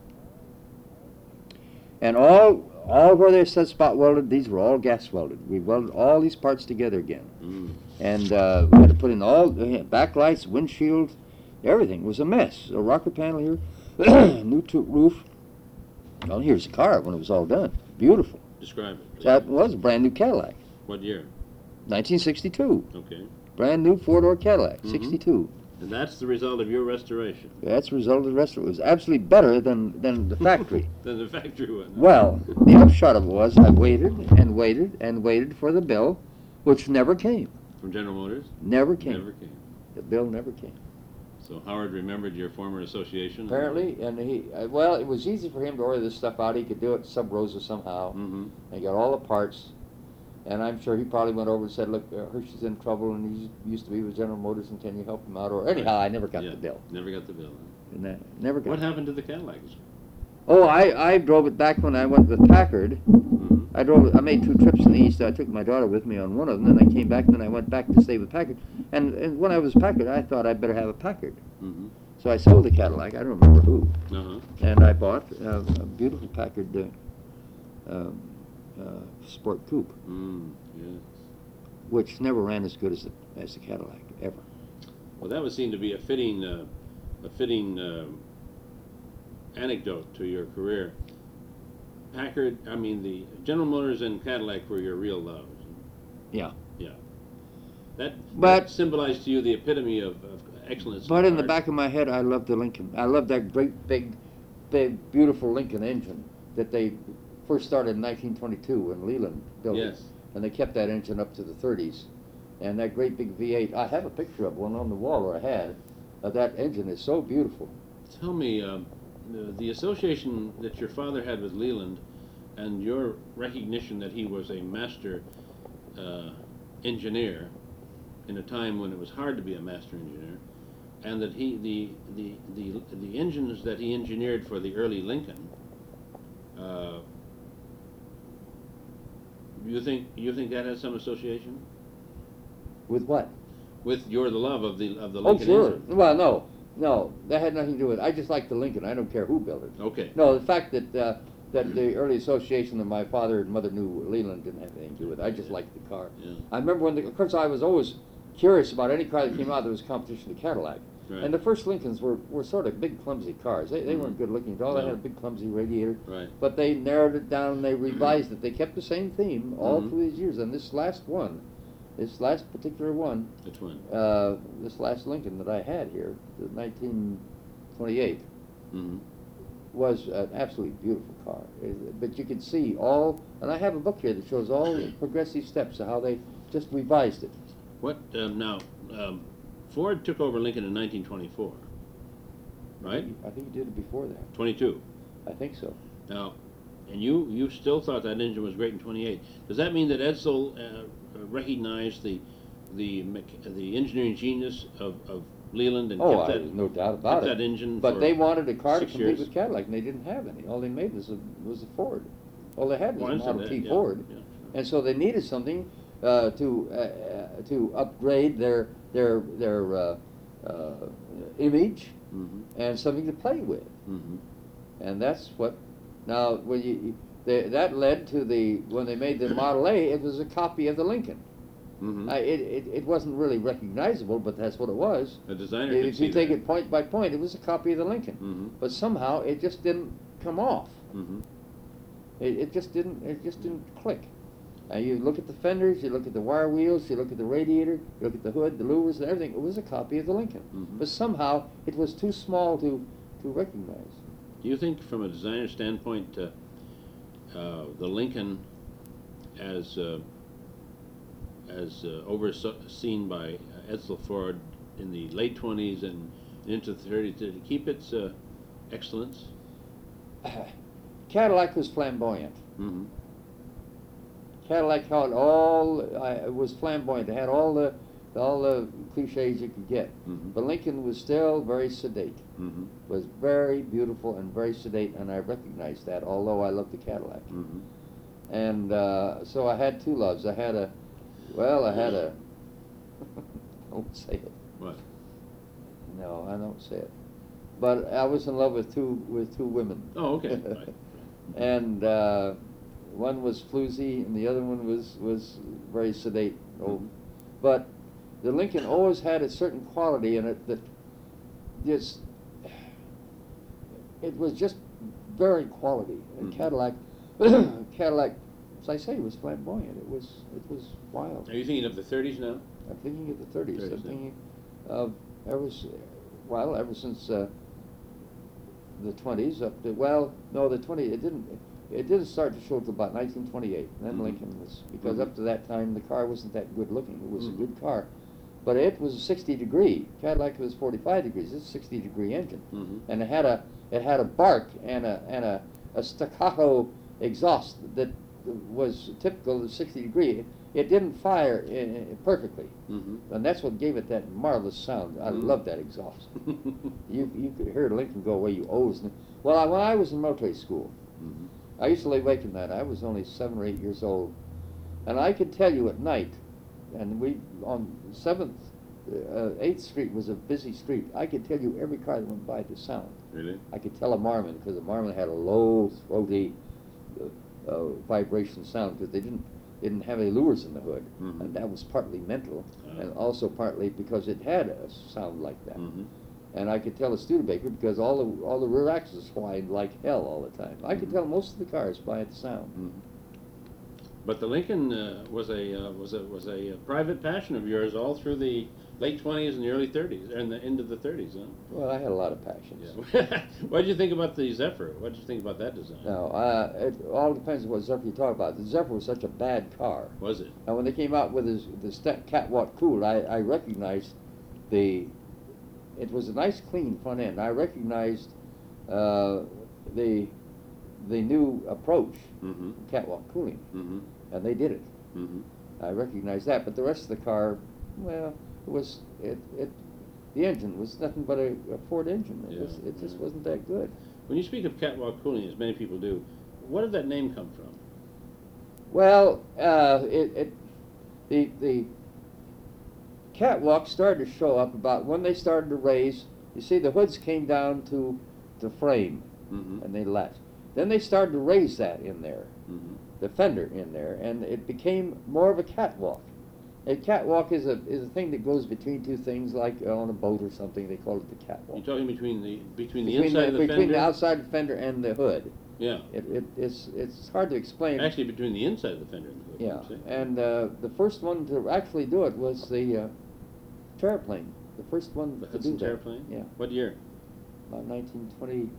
And all, all where they said spot welded, these were all gas welded. We welded all these parts together again. Mm. And uh, we had to put in all the backlights, windshield, everything. It was a mess. A rocker panel here, new to- roof. Well, here's the car when it was all done. Beautiful. Describe it. please. That was a brand new Cadillac, What year? nineteen sixty-two. Okay. Brand new four-door Cadillac, Mhm. sixty-two. And that's the result of your restoration. That's the result of the rest of it. It was absolutely better than, than the factory. Then the factory one. Well, the upshot of it was I waited and waited and waited for the bill, which never came. From General Motors? Never came. Never came. The bill never came. So Howard remembered your former association? Apparently, and he, uh, well, it was easy for him to order this stuff out. He could do it sub rosa somehow. Mm-hmm. They got all the parts, and I'm sure he probably went over and said, "Look, uh, Hershey's in trouble, and he used to be with General Motors, and can you help him out?" Or anyhow, I never got Yeah, the bill. Never got the bill. huh? And that, never got. What it. happened to the Cadillac? Oh, I, I drove it back when I went with Packard. Mm-hmm. I drove. it- I made two trips in the east. I took my daughter with me on one of them. Then I came back. Then I went back to stay with Packard. And, and when I was Packard, I thought I'd better have a Packard. Mm-hmm. So I sold the Cadillac. I don't remember who. Uh-huh. And I bought uh, a beautiful Packard uh, um, uh, Sport Coupe. Mm, yes. which never ran as good as the, as the Cadillac, ever. Well, that would seem to be a fitting, uh, a fitting uh, anecdote to your career. Packard, I mean, the General Motors and Cadillac were your real loves. Yeah. Yeah. That, But- that symbolized to you the epitome of, of excellence. But in the art. back of my head, I loved the Lincoln. I loved that great, big, big, beautiful Lincoln engine that they first started in nineteen twenty-two when Leland built it. Yes. And they kept that engine up to the thirties. And that great big V eight, I have a picture of one on the wall, or I had, of that engine. Is so beautiful. Tell me, um, the, the association that your father had with Leland and your recognition that he was a master uh, engineer in a time when it was hard to be a master engineer, and that he, the, the, the, the engines that he engineered for the early Lincoln, uh, you think, you think that has some association With what? with your the love of the, of the Oh, Lincoln sure. engine? Well, no. No, that had nothing to do with it. I just like the Lincoln. I don't care who built it. Okay. No, the fact that uh, that the early association that my father and mother knew Leland didn't have anything to do with it. I just liked the car. Yeah. I remember when, the, of course, I was always curious about any car that came out that was competition to Cadillac. Right. And the first Lincolns were, were sort of big, clumsy cars. They, they Mhm. weren't good looking at all. They No. had a big, clumsy radiator. Right. But they narrowed it down and they revised it. They kept the same theme all Mhm. through these years. And this last one, this last particular one, Which one? uh, this last Lincoln that I had here, the nineteen twenty-eight, Mm-hmm. was an absolutely beautiful car. It- But you could see all, and I have a book here that shows all the progressive steps of how they just revised it. What, um, now, um, Ford took over Lincoln in nineteen twenty-four, right? I think he did it before that. twenty-two. I think so. Now, and you, you still thought that engine was great in twenty-eight. Does that mean that Edsel uh, recognized the, the, mech- the engineering genius of, of Leland and Oh, kept I, that, no doubt about kept it. that engine But for they wanted a car to six compete years? with Cadillac, and they didn't have any. All they made was a, was a Ford. All they had was Well, I a Model understand T that, yeah, Ford. yeah, sure. And so they needed something uh, to uh, uh, to upgrade their their their uh, uh, image Mhm. and something to play with. Mhm. And that's what. Now, when you, you they, that led to the when they made the Model A, it was a copy of the Lincoln. Mhm. I, it, it it wasn't really recognizable, but that's what it was. A designer could If see you take that. it point by point, it was a copy of the Lincoln. Mhm. But somehow it just didn't come off. Mhm. It, it just didn't. It just didn't click. Uh, you look at the fenders, you look at the wire wheels, you look at the radiator, you look at the hood, the louvers, and everything. It was a copy of the Lincoln, Mhm. but somehow it was too small to to recognize. Do you think, from a designer standpoint, uh, uh, the Lincoln, as uh, as uh, overseen by uh, Edsel Ford in the late twenties and into the thirties, did it keep its uh, excellence? Cadillac was flamboyant. Mm-hmm. Cadillac had all. Uh, it was flamboyant. It had all the all the cliches you could get. Mhm. But Lincoln was still very sedate. Mm-hmm. Was very beautiful and very sedate, and I recognized that. Although I loved the Cadillac. Mm-hmm. And uh, so I had two loves. I had a, well, I had a, don't say it. What? No, I don't say it. But I was in love with two with two women. Oh, okay. Right. And uh, one was floozy, and the other one was was very sedate. Oh, but the Lincoln always had a certain quality in it that just it was just very quality. And Mhm. Cadillac, Cadillac, as I say, was flamboyant. It was it was wild. Are you thinking of the thirties now? I'm thinking of the thirties. thirties, I'm yeah. thinking of ever, s- well, ever since uh, the twenties up to, well, no, the twenty, it didn't, it didn't start to show till about nineteen twenty-eight. And then Mhm. Lincoln was, because Mhm. up to that time, the car wasn't that good looking. It was Mhm. a good car. But it was a sixty degree. Cadillac was forty-five degrees. It's a sixty degree engine. Mhm. And it had a, it had a bark and a, and a, a staccato exhaust that was typical of the sixty degree. It didn't fire i- i- perfectly. Mm-hmm. And that's what gave it that marvelous sound. I Mhm. love that exhaust. You you could hear Lincoln go away, you O's. Well, I, when I was in military school, Mm-hmm. I used to lay awake at night. I was only seven or eight years old, and I could tell you at night, and we on Seventh, uh, Eighth Street was a busy street. I could tell you every car that went by the sound. Really? I could tell a Marmon because the Marmon had a low, throaty, uh, uh, vibration sound because they didn't didn't have any lures in the hood, Mhm. and that was partly mental, Ah. and also partly because it had a sound like that. Mhm. And I could tell a Studebaker because all the all the rear axles whined like hell all the time. I could Mhm. tell most of the cars by the sound. Mhm. But the Lincoln uh, was a uh, was a was a private passion of yours all through the late twenties and the early thirties, and the end of the thirties, huh? Well, I had a lot of passions. Yeah. What did you think about the Zephyr? What did you think about that design? No, uh, it all depends on what Zephyr you talk about. The Zephyr was such a bad car. Was it? And when they came out with his, the sta- catwalk cool, I, I recognized the, it was a nice clean front end. I recognized uh, the the new approach, Mm-hmm. catwalk cooling, Mm-hmm. and they did it. Mm-hmm. I recognized that, but the rest of the car, well, it was it it. The engine was nothing but a, a Ford engine. It, Yeah, was, it just yeah. wasn't that good. When you speak of catwalk cooling, as many people do, what did that name come from? Well, uh, it, it the the catwalk started to show up about when they started to raise. You see, the hoods came down to the frame, Mm-hmm. and they latched. Then they started to raise that in there, Mm-hmm. the fender in there, and it became more of a catwalk. A catwalk is a is a thing that goes between two things, like uh, on a boat or something. They call it the catwalk. You're talking between the between the between inside of the between fender. the outside of the fender and the hood. Yeah. It, it it's it's hard to explain. Actually, between the inside of the fender and the hood. Yeah, you'd say. and uh, the first one to actually do it was the uh, Terraplane. The first one The to Hudson do that. Terraplane? Yeah, What year? about nineteen twenty-nine.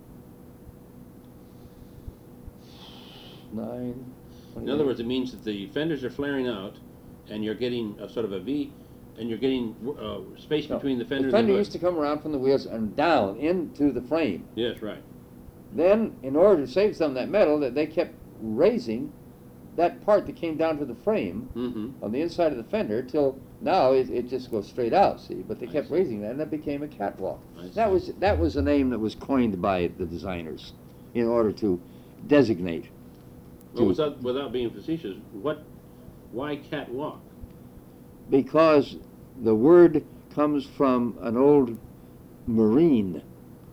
In other words, it means that the fenders are flaring out, and you're getting a sort of a V, and you're getting uh, space No, between the fender the and fender the hood. used to come around from the wheels and down into the frame. Yes, right. Then, in order to save some of that metal, that they kept raising that part that came down to the frame Mm-hmm. on the inside of the fender till now it, it just goes straight out. See, but they I kept see. raising that, and that became a catwalk. I That see. was that was a name that was coined by the designers in order to designate. Well, to- without, without being facetious, what, why catwalk? because the word comes from an old marine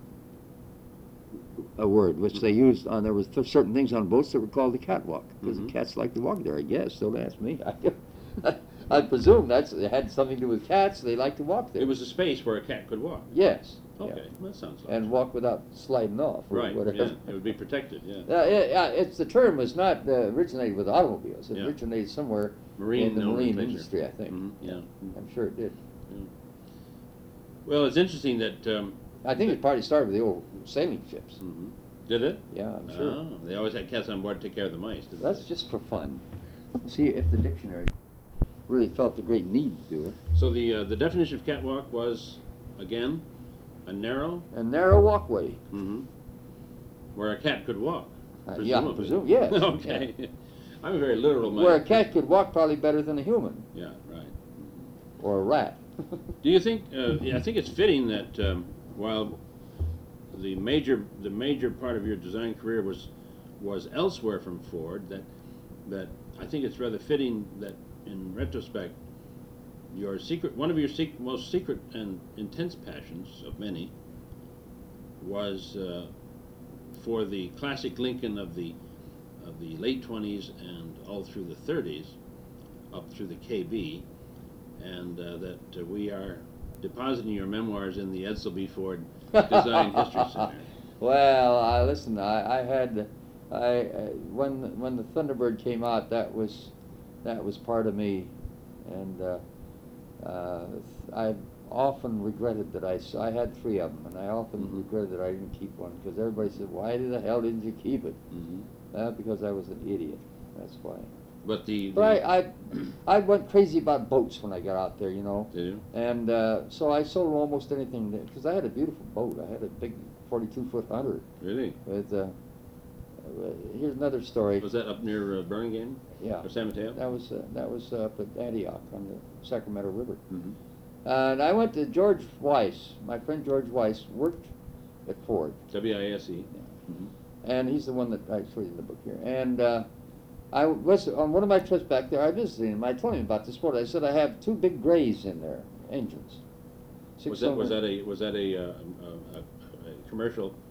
a word which they used on there was th- certain things on boats that were called the catwalk because Mhm. the cats like to walk there. I guess. Don't ask me. I, I presume that's it had something to do with cats. They like to walk there. It was a space where a cat could walk. yes. Okay, Yeah. that sounds like And walk without sliding off or right. whatever. Yeah, it would be protected. Yeah. Uh, yeah, yeah, it's the term was not uh, originated with automobiles. It Yeah. originated somewhere Marine in the marine nomenclature. industry, I think. Mhm, yeah. I'm sure it did. Well, it's interesting that. Um, I think it probably started with the old sailing ships. mhm. Did it? Yeah, I'm sure. Oh, they always had cats on board to take care of the mice. Didn't That's they? just for fun. See if the dictionary really felt the great need to do it. So the uh, the definition of catwalk was, again, a narrow, A narrow walkway. mhm, where a cat could walk. Uh, yeah, presumably. presume- yes, Okay. I'm a very literal man. Where a cat could walk probably better than a human Yeah, right. or a rat. Do you think? Uh, yeah, I think it's fitting that um, while the major the major part of your design career was was elsewhere from Ford, that that I think it's rather fitting that in retrospect, your secret one of your sec- most secret and intense passions of many was uh, for the classic Lincoln of the of the late twenties and all through the thirties, up through the K B. And uh, that uh, we are depositing your memoirs in the Edsel B. Ford Design History Center. Well, I listen. I, I had, I uh, when when the Thunderbird came out, that was that was part of me, and uh, uh, I often regretted that I s- I had three of them, and I often Mhm. regretted that I didn't keep one because everybody said, "Why the hell didn't you keep it?" Hmm. Uh, because I was an idiot. That's why. But the, But the I, I I went crazy about boats when I got out there, you know. did you? And uh, so I sold almost anything because I had a beautiful boat. I had a big forty-two foot hunter. Really? With uh, uh, here's another story. Was that up near uh, Burlingame Yeah, or San Mateo? that was uh, that was uh, up at Antioch on the Sacramento River. Mm-hmm. And I went to George Weiss. My friend George Weiss worked at Ford, W I S E. Mhm. and he's the one that I showed you in the book here. And uh, I was on one of my trips back there. I visited him. I told him about this boat. I said I have two big grays in there, engines. Was that was that a was that a, uh, a, a, a commercial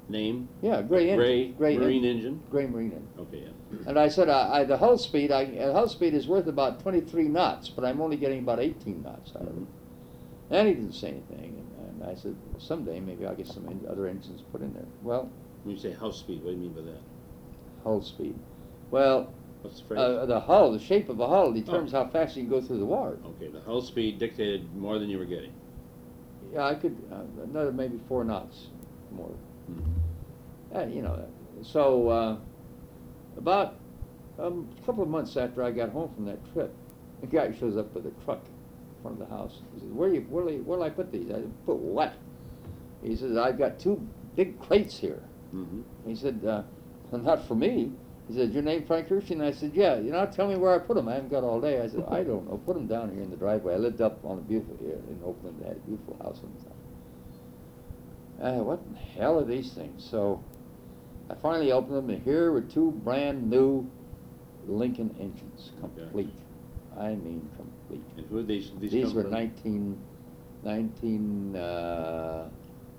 name? Yeah, gray engine. Gray, Gray marine engine. engine? Gray marine engine. Okay, yeah. And I said, I, I, the hull speed, I, uh, hull speed is worth about twenty-three knots, but I'm only getting about eighteen knots out of it. And he didn't say anything. And, and I said, someday maybe I'll get some en- other engines put in there. Well, When you say house speed, what do you mean by that? hull speed. Well, What's the phrase? uh, the hull, the shape of a hull determines Oh. how fast you can go through the water. Okay, the hull speed dictated more than you were getting. Yeah, I could, uh, another maybe four knots more. Hmm. Uh, you know, so uh, about um, a couple of months after I got home from that trip, the guy shows up with a truck in front of the house. He says, "Where you, where, where'll I put these?" I said, "Put what?" He says, "I've got two big crates here." Mm-hmm. He said, uh, well, "Not for me." He said, "Your name Frank Hershey?" And I said, "Yeah." "You know, tell me where I put them. I haven't got all day." I said, "I don't know. Put them down here in the driveway." I lived up on a beautiful here in Oakland. They had a beautiful house on the top. Uh, what in the hell are these things? So I finally opened them, and here were two brand new Lincoln engines, complete. I mean, complete. And who are these? These, These come were from? nineteen, nineteen uh,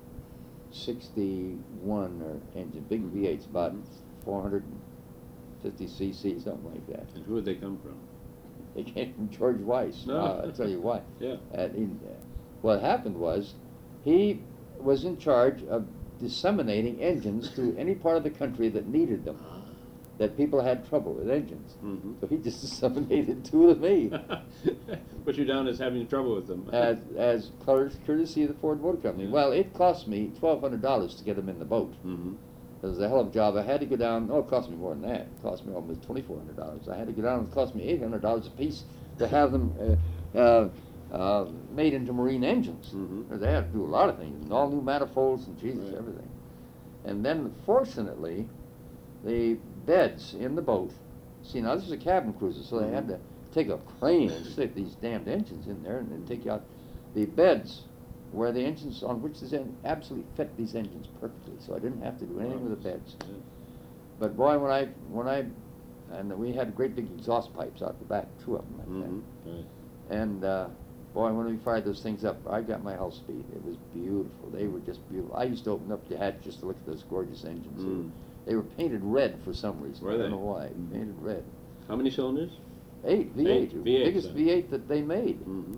sixty-one or engine, big V eights, about four hundred fifty c c, something like that. And who would they come from? They came from George Weiss. No. Uh, I'll tell you why. Yeah. And he, what happened was, he was in charge of disseminating engines to any part of the country that needed them, Ah. that people had trouble with engines. Mm-hmm. So he just disseminated two to me Put you down as having trouble with them. as, as cour- courtesy of the Ford Motor Company. Yeah. Well, it cost me twelve hundred dollars to get them in the boat. Mm-hmm. It was a hell of a job. I had to go down, oh, it cost me more than that. It cost me almost twenty-four hundred dollars. I had to go down, it cost me eight hundred dollars a piece to have them uh, uh, uh, made into marine engines. Mhm. They had to do a lot of things, and all new manifolds and Jesus, Right. everything. And then, fortunately, the beds in the boat, see, now this is a cabin cruiser, so they had Mhm. to take a crane and stick these damned engines in there and then take out the beds where the engines on which this en- absolutely fit these engines perfectly, so I didn't have to do anything with the beds. Yeah. But boy, when I, when I, and we had great big exhaust pipes out the back, two of them like Mhm. that. Right. And uh, boy, when we fired those things up, I got my hull speed. It was beautiful. They were just beautiful. I used to open up the hatch just to look at those gorgeous engines. They, Mm. were, they were painted red for some reason. Were I don't they? know why. Mhm. Painted red. How many cylinders? Eight, V eight. Eight, V eight, Biggest then. V eight that they made. Mm-hmm.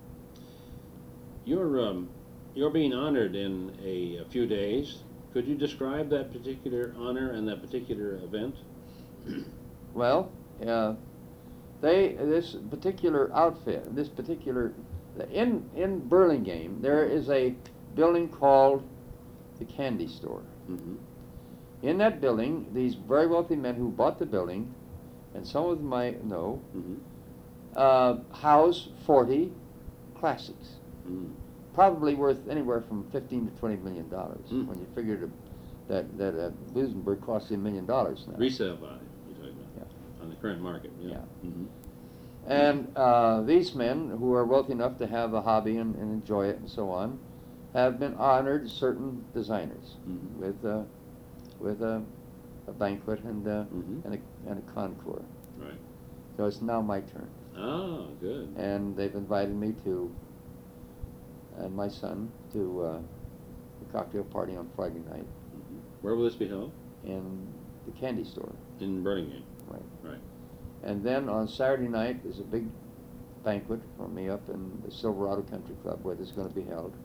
You're um, you're being honored in a, a few days. Could you describe that particular honor and that particular event? Well, uh, they this particular outfit, this particular in in Burlingame, there is a building called the Candy Store. Mm-hmm. In that building, these very wealthy men who bought the building, and some of them I know, Mm-hmm. uh, house forty classics, Mm. probably worth anywhere from fifteen to twenty million dollars. Mm. When you figured that that uh, Lusenberg cost you a million dollars now. Resale value, you're talking about, Yeah. on the current market. Yeah. Yeah. Mm-hmm. And uh, these men, who are wealthy enough to have a hobby and, and enjoy it and so on, have been honored certain designers Mhm. with uh, with a, a banquet and uh, Mhm. and, a, and a concours. Right. So it's now my turn, Ah, good. and they've invited me to and my son to uh, the cocktail party on Friday night Mhm. Where will this be held? in the Candy Store, In Burlingame. right? Right. And then on Saturday night is a big banquet for me up in the Silverado Country Club where this is going to be held.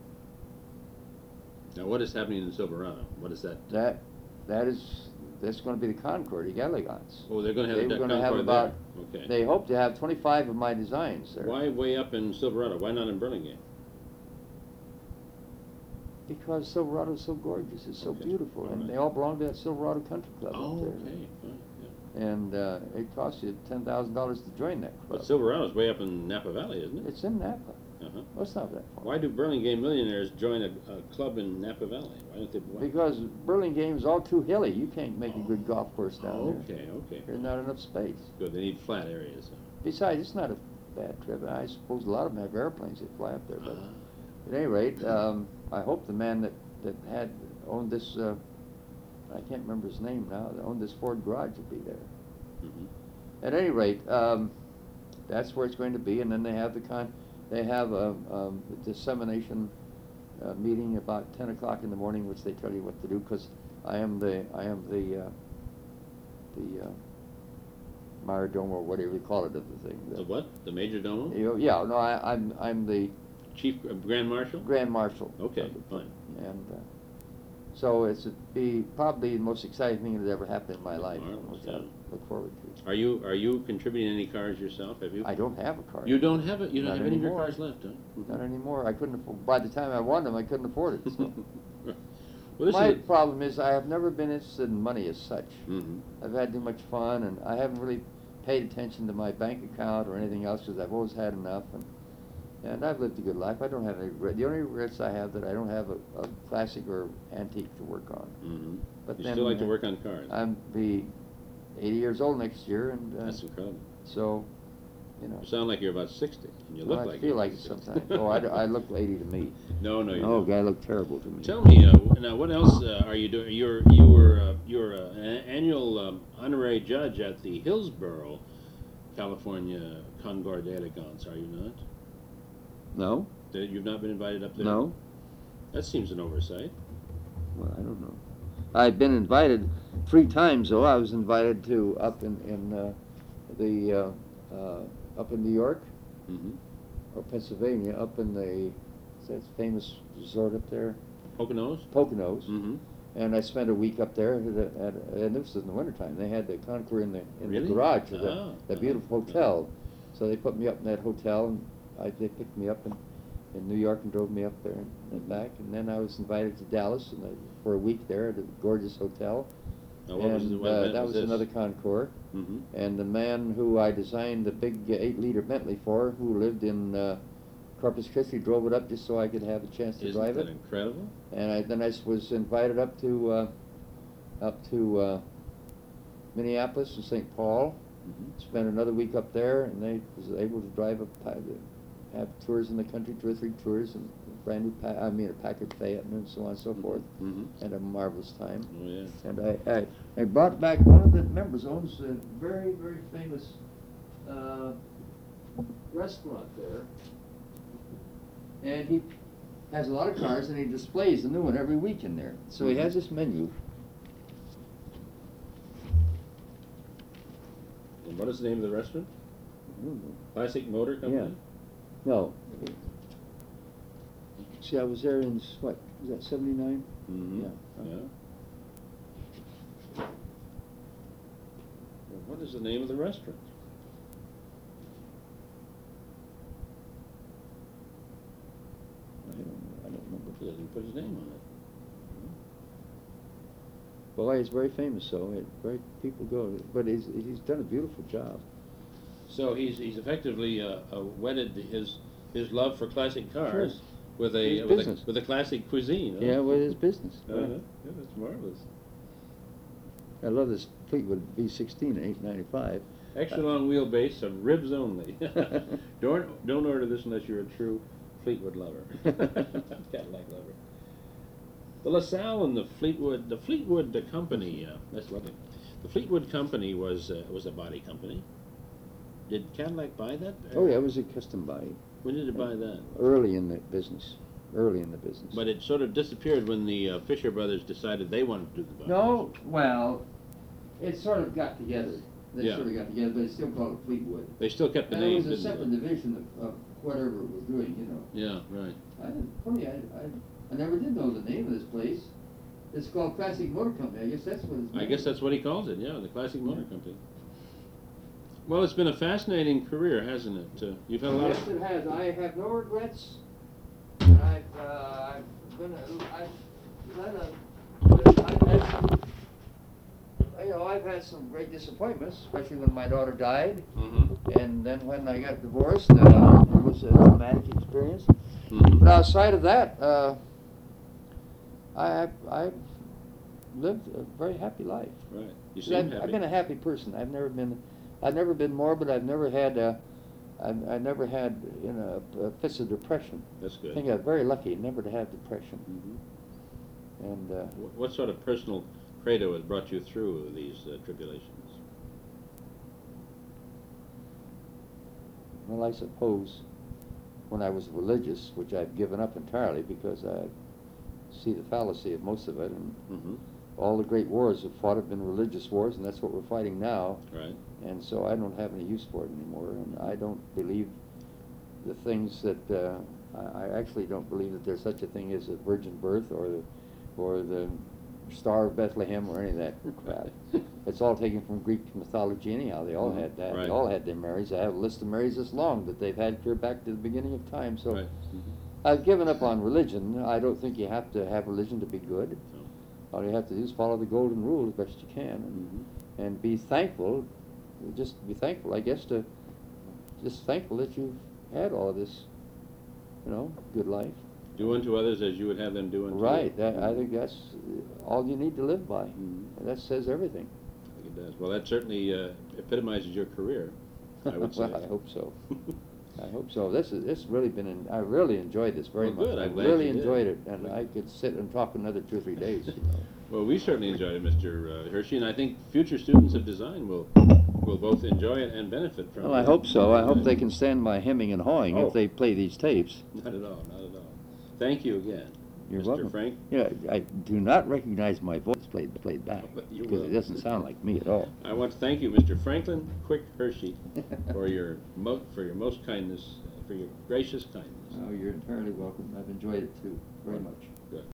Now, what is happening in Silverado? What is that? That that is that's going to be the Concord, the Elegance. Oh, they're going to have They a were going to have Concord about. there. Okay. They hope to have twenty-five of my designs there. Why way up in Silverado? Why not in Burlingame? Because Silverado is so gorgeous. It's so Okay. beautiful, All and right. they all belong to that Silverado Country Club Oh, up there. okay. Fine, yeah. And uh, it costs you ten thousand dollars to join that club. But Silverado's way up in Napa Valley, isn't it? It's in Napa. Uh-huh. Well, it's not that far. Why do Burlingame millionaires join a, a club in Napa Valley? Why don't they? Why? Because Burlingame is all too hilly. You can't make a good golf course down Oh, there. okay, okay. There's not enough space. Good. They need flat areas. Besides, it's not a bad trip. I suppose a lot of them have airplanes that fly up there. But Ah. at any rate, um, I hope the man that, that had owned this, uh, I can't remember his name now, that owned this Ford garage will be there. Mhm. At any rate, um, that's where it's going to be. And then they have the con, they have a, um, a dissemination uh, meeting about ten o'clock in the morning, which they tell you what to do. Because I am the I am the uh, the uh, Mayordomo, or whatever you call it of the thing. The what? The major domo? You know, yeah, no, I, I'm I'm the Chief uh, Grand Marshal? Grand Marshal. Okay, fine. And uh, so it's a, be probably the most exciting thing that's ever happened in my life, Marvelous, which yeah. I look forward to. Are you are you contributing any cars yourself? Have you? I don't have a car. You don't have it. You don't Not have any of your anymore. cars left, huh? Not anymore. I couldn't afford. By the time I won them, I couldn't afford it. So. Well, this My is problem is I have never been interested in money as such. Mhm. I've had too much fun, and I haven't really paid attention to my bank account or anything else because I've always had enough, and and I've lived a good life. I don't have any regret. The only regrets I have that I don't have a, a classic or antique to work on. Mhm. But You then, still like to uh, work on cars? I'm be eighty years old next year, and uh, That's incredible. so, you know. You sound like you're about sixty, and you look I like feel you're like about it sixty. sometimes. Oh, I, d- I look eighty to me. No, no, you Oh, don't. guy, look terrible to me. Tell me, uh, now what else uh, are you doing? You're you were uh, you're uh, an annual um, honorary judge at the Hillsborough, California Concours d'Elegance, are you not? No, That you've not been invited up there? no. That seems an oversight. Well, I don't know. I've been invited three times, though. I was invited to up in in uh, the uh, uh, up in New York Mm-hmm. or Pennsylvania, up in the that famous resort up there, Poconos? Poconos. Mm-hmm. And I spent a week up there, at, a- at, a- and this was in the wintertime. They had the Concours in the in Really? the garage of the, Ah, the ah, beautiful ah. hotel. So they put me up in that hotel, and I, they picked me up in, in New York and drove me up there and, and back. And then I was invited to Dallas and I, for a week there at a gorgeous hotel. Now, what was and the, what uh, event that was was this? another Concours. Mm-hmm. And the man who I designed the big uh, eight-liter Bentley for, who lived in uh, Corpus Christi, drove it up just so I could have a chance to Isn't drive that it. incredible? And I, then I s- was invited up to uh, up to uh, Minneapolis and Saint Paul. Mm-hmm. Spent another week up there, and they was able to drive up, uh, have tours in the country, two or three tours, and brand new, pa- I mean, a Packard Phaeton and so on and so forth. Mm-hmm. And a marvelous time. Oh, yeah. And I, I, I brought back one of the members owns a very, very famous uh, restaurant there. And he has a lot of cars, and he displays the new one every week in there. So he has this menu. And what is the name of the restaurant? I don't know. Classic Motor Company? No. See, I was there in, s- what, was that seventy-nine? Mm-hmm. Yeah. Yeah. Well, what is the name of the restaurant? I don't know. I don't remember. He doesn't put his name on it. Boy, he's very famous, so it, very people go. But he's he's done a beautiful job. So he's he's effectively uh, uh, wedded his his love for classic cars Sure. with a His with a, business. with a classic cuisine. Huh? Yeah, with his business. Uh-huh. Yeah, that's marvelous. I love this Fleetwood V sixteen at eight ninety-five. Extra long wheelbase of ribs only. don't don't order this unless you're a true Fleetwood lover, Cadillac lover. The LaSalle and the Fleetwood, the Fleetwood uh, company. Uh, that's lovely. The Fleetwood company was uh, was a body company. Did Cadillac buy that? Oh yeah, it was a custom body. When did it buy that? Early in the business. Early in the business. But it sort of disappeared when the uh, Fisher brothers decided they wanted to do the body. No, well, it sort of got together. They Yeah. sort of got together, but it's still called Fleetwood. They still kept the And name. it was a didn't separate they? division of, of whatever it was doing, you know. Yeah, right. I didn't, funny, I, I, I never did know the name of this place. It's called Classic Motor Company. I guess that's what it's. I guess that's what he calls it. Yeah, the Classic Motor Company. Well, it's been a fascinating career, hasn't it? Uh, you've had a lot Yes, of. it has. I have no regrets. And I've, uh, I've been, a, I've led a, I've had some, you know, I've had some great disappointments, especially when my daughter died. Mm-hmm. And then when I got divorced, uh, it was a traumatic experience. Mm-hmm. But outside of that, uh, I, I've, I've lived a very happy life. Right. You I've, seem I've happy. been a happy person. I've never been, I've never been morbid. I've never had, uh, I've, I never had, you know, uh, fits of depression. That's good. I think I'm very lucky never to have depression. Mm-hmm. And uh, Wh- What sort of personal credo has brought you through these uh, tribulations? well, I suppose when I was religious, which I've given up entirely because I see the fallacy of most of it, and Mm-hmm. all the great wars have fought have been religious wars, and that's what we're fighting now. Right. And so I don't have any use for it anymore, and I don't believe the things that, uh, I, I actually don't believe that there's such a thing as a virgin birth or the, or the Star of Bethlehem or any of that crap. It's all taken from Greek mythology anyhow. They all Mhm. had that. Right. They all had their Marys. I have a list of Marys this long that they've had clear back to the beginning of time. So Right. Mhm. I've given up on religion. I don't think you have to have religion to be good. No. All you have to do is follow the golden rule as best you can, and, Mhm. and be thankful. Just be thankful, I guess, to just thankful that you've had all of this, you know, good life. Do unto others as you would have them do unto you. Right. That, I think that's all you need to live by. Mhm. That says everything. I think it does. Well, that certainly uh, epitomizes your career, I would say. Well, I hope so. I hope so. This is this really been. An, I really enjoyed this very Well, much. good. I'm I glad really you did. enjoyed it, and I could sit and talk another two or three days. You know. Well, we certainly enjoyed it, Mister Uh, Hershey, and I think future students of design will will both enjoy it and benefit from it. Well, I hope so. I hope they can stand my hemming and hawing Oh. if they play these tapes. Not at all, not at all. Thank you again, You're Mister welcome. Frank. Yeah, I do not recognize my voice played played back But you because will. it doesn't sound like me at all. I want to thank you, Mister Franklin Quick Hershey, for your mo for your most kindness, uh, for your gracious kindness. Oh, you're entirely welcome. I've enjoyed it too, very much. Good.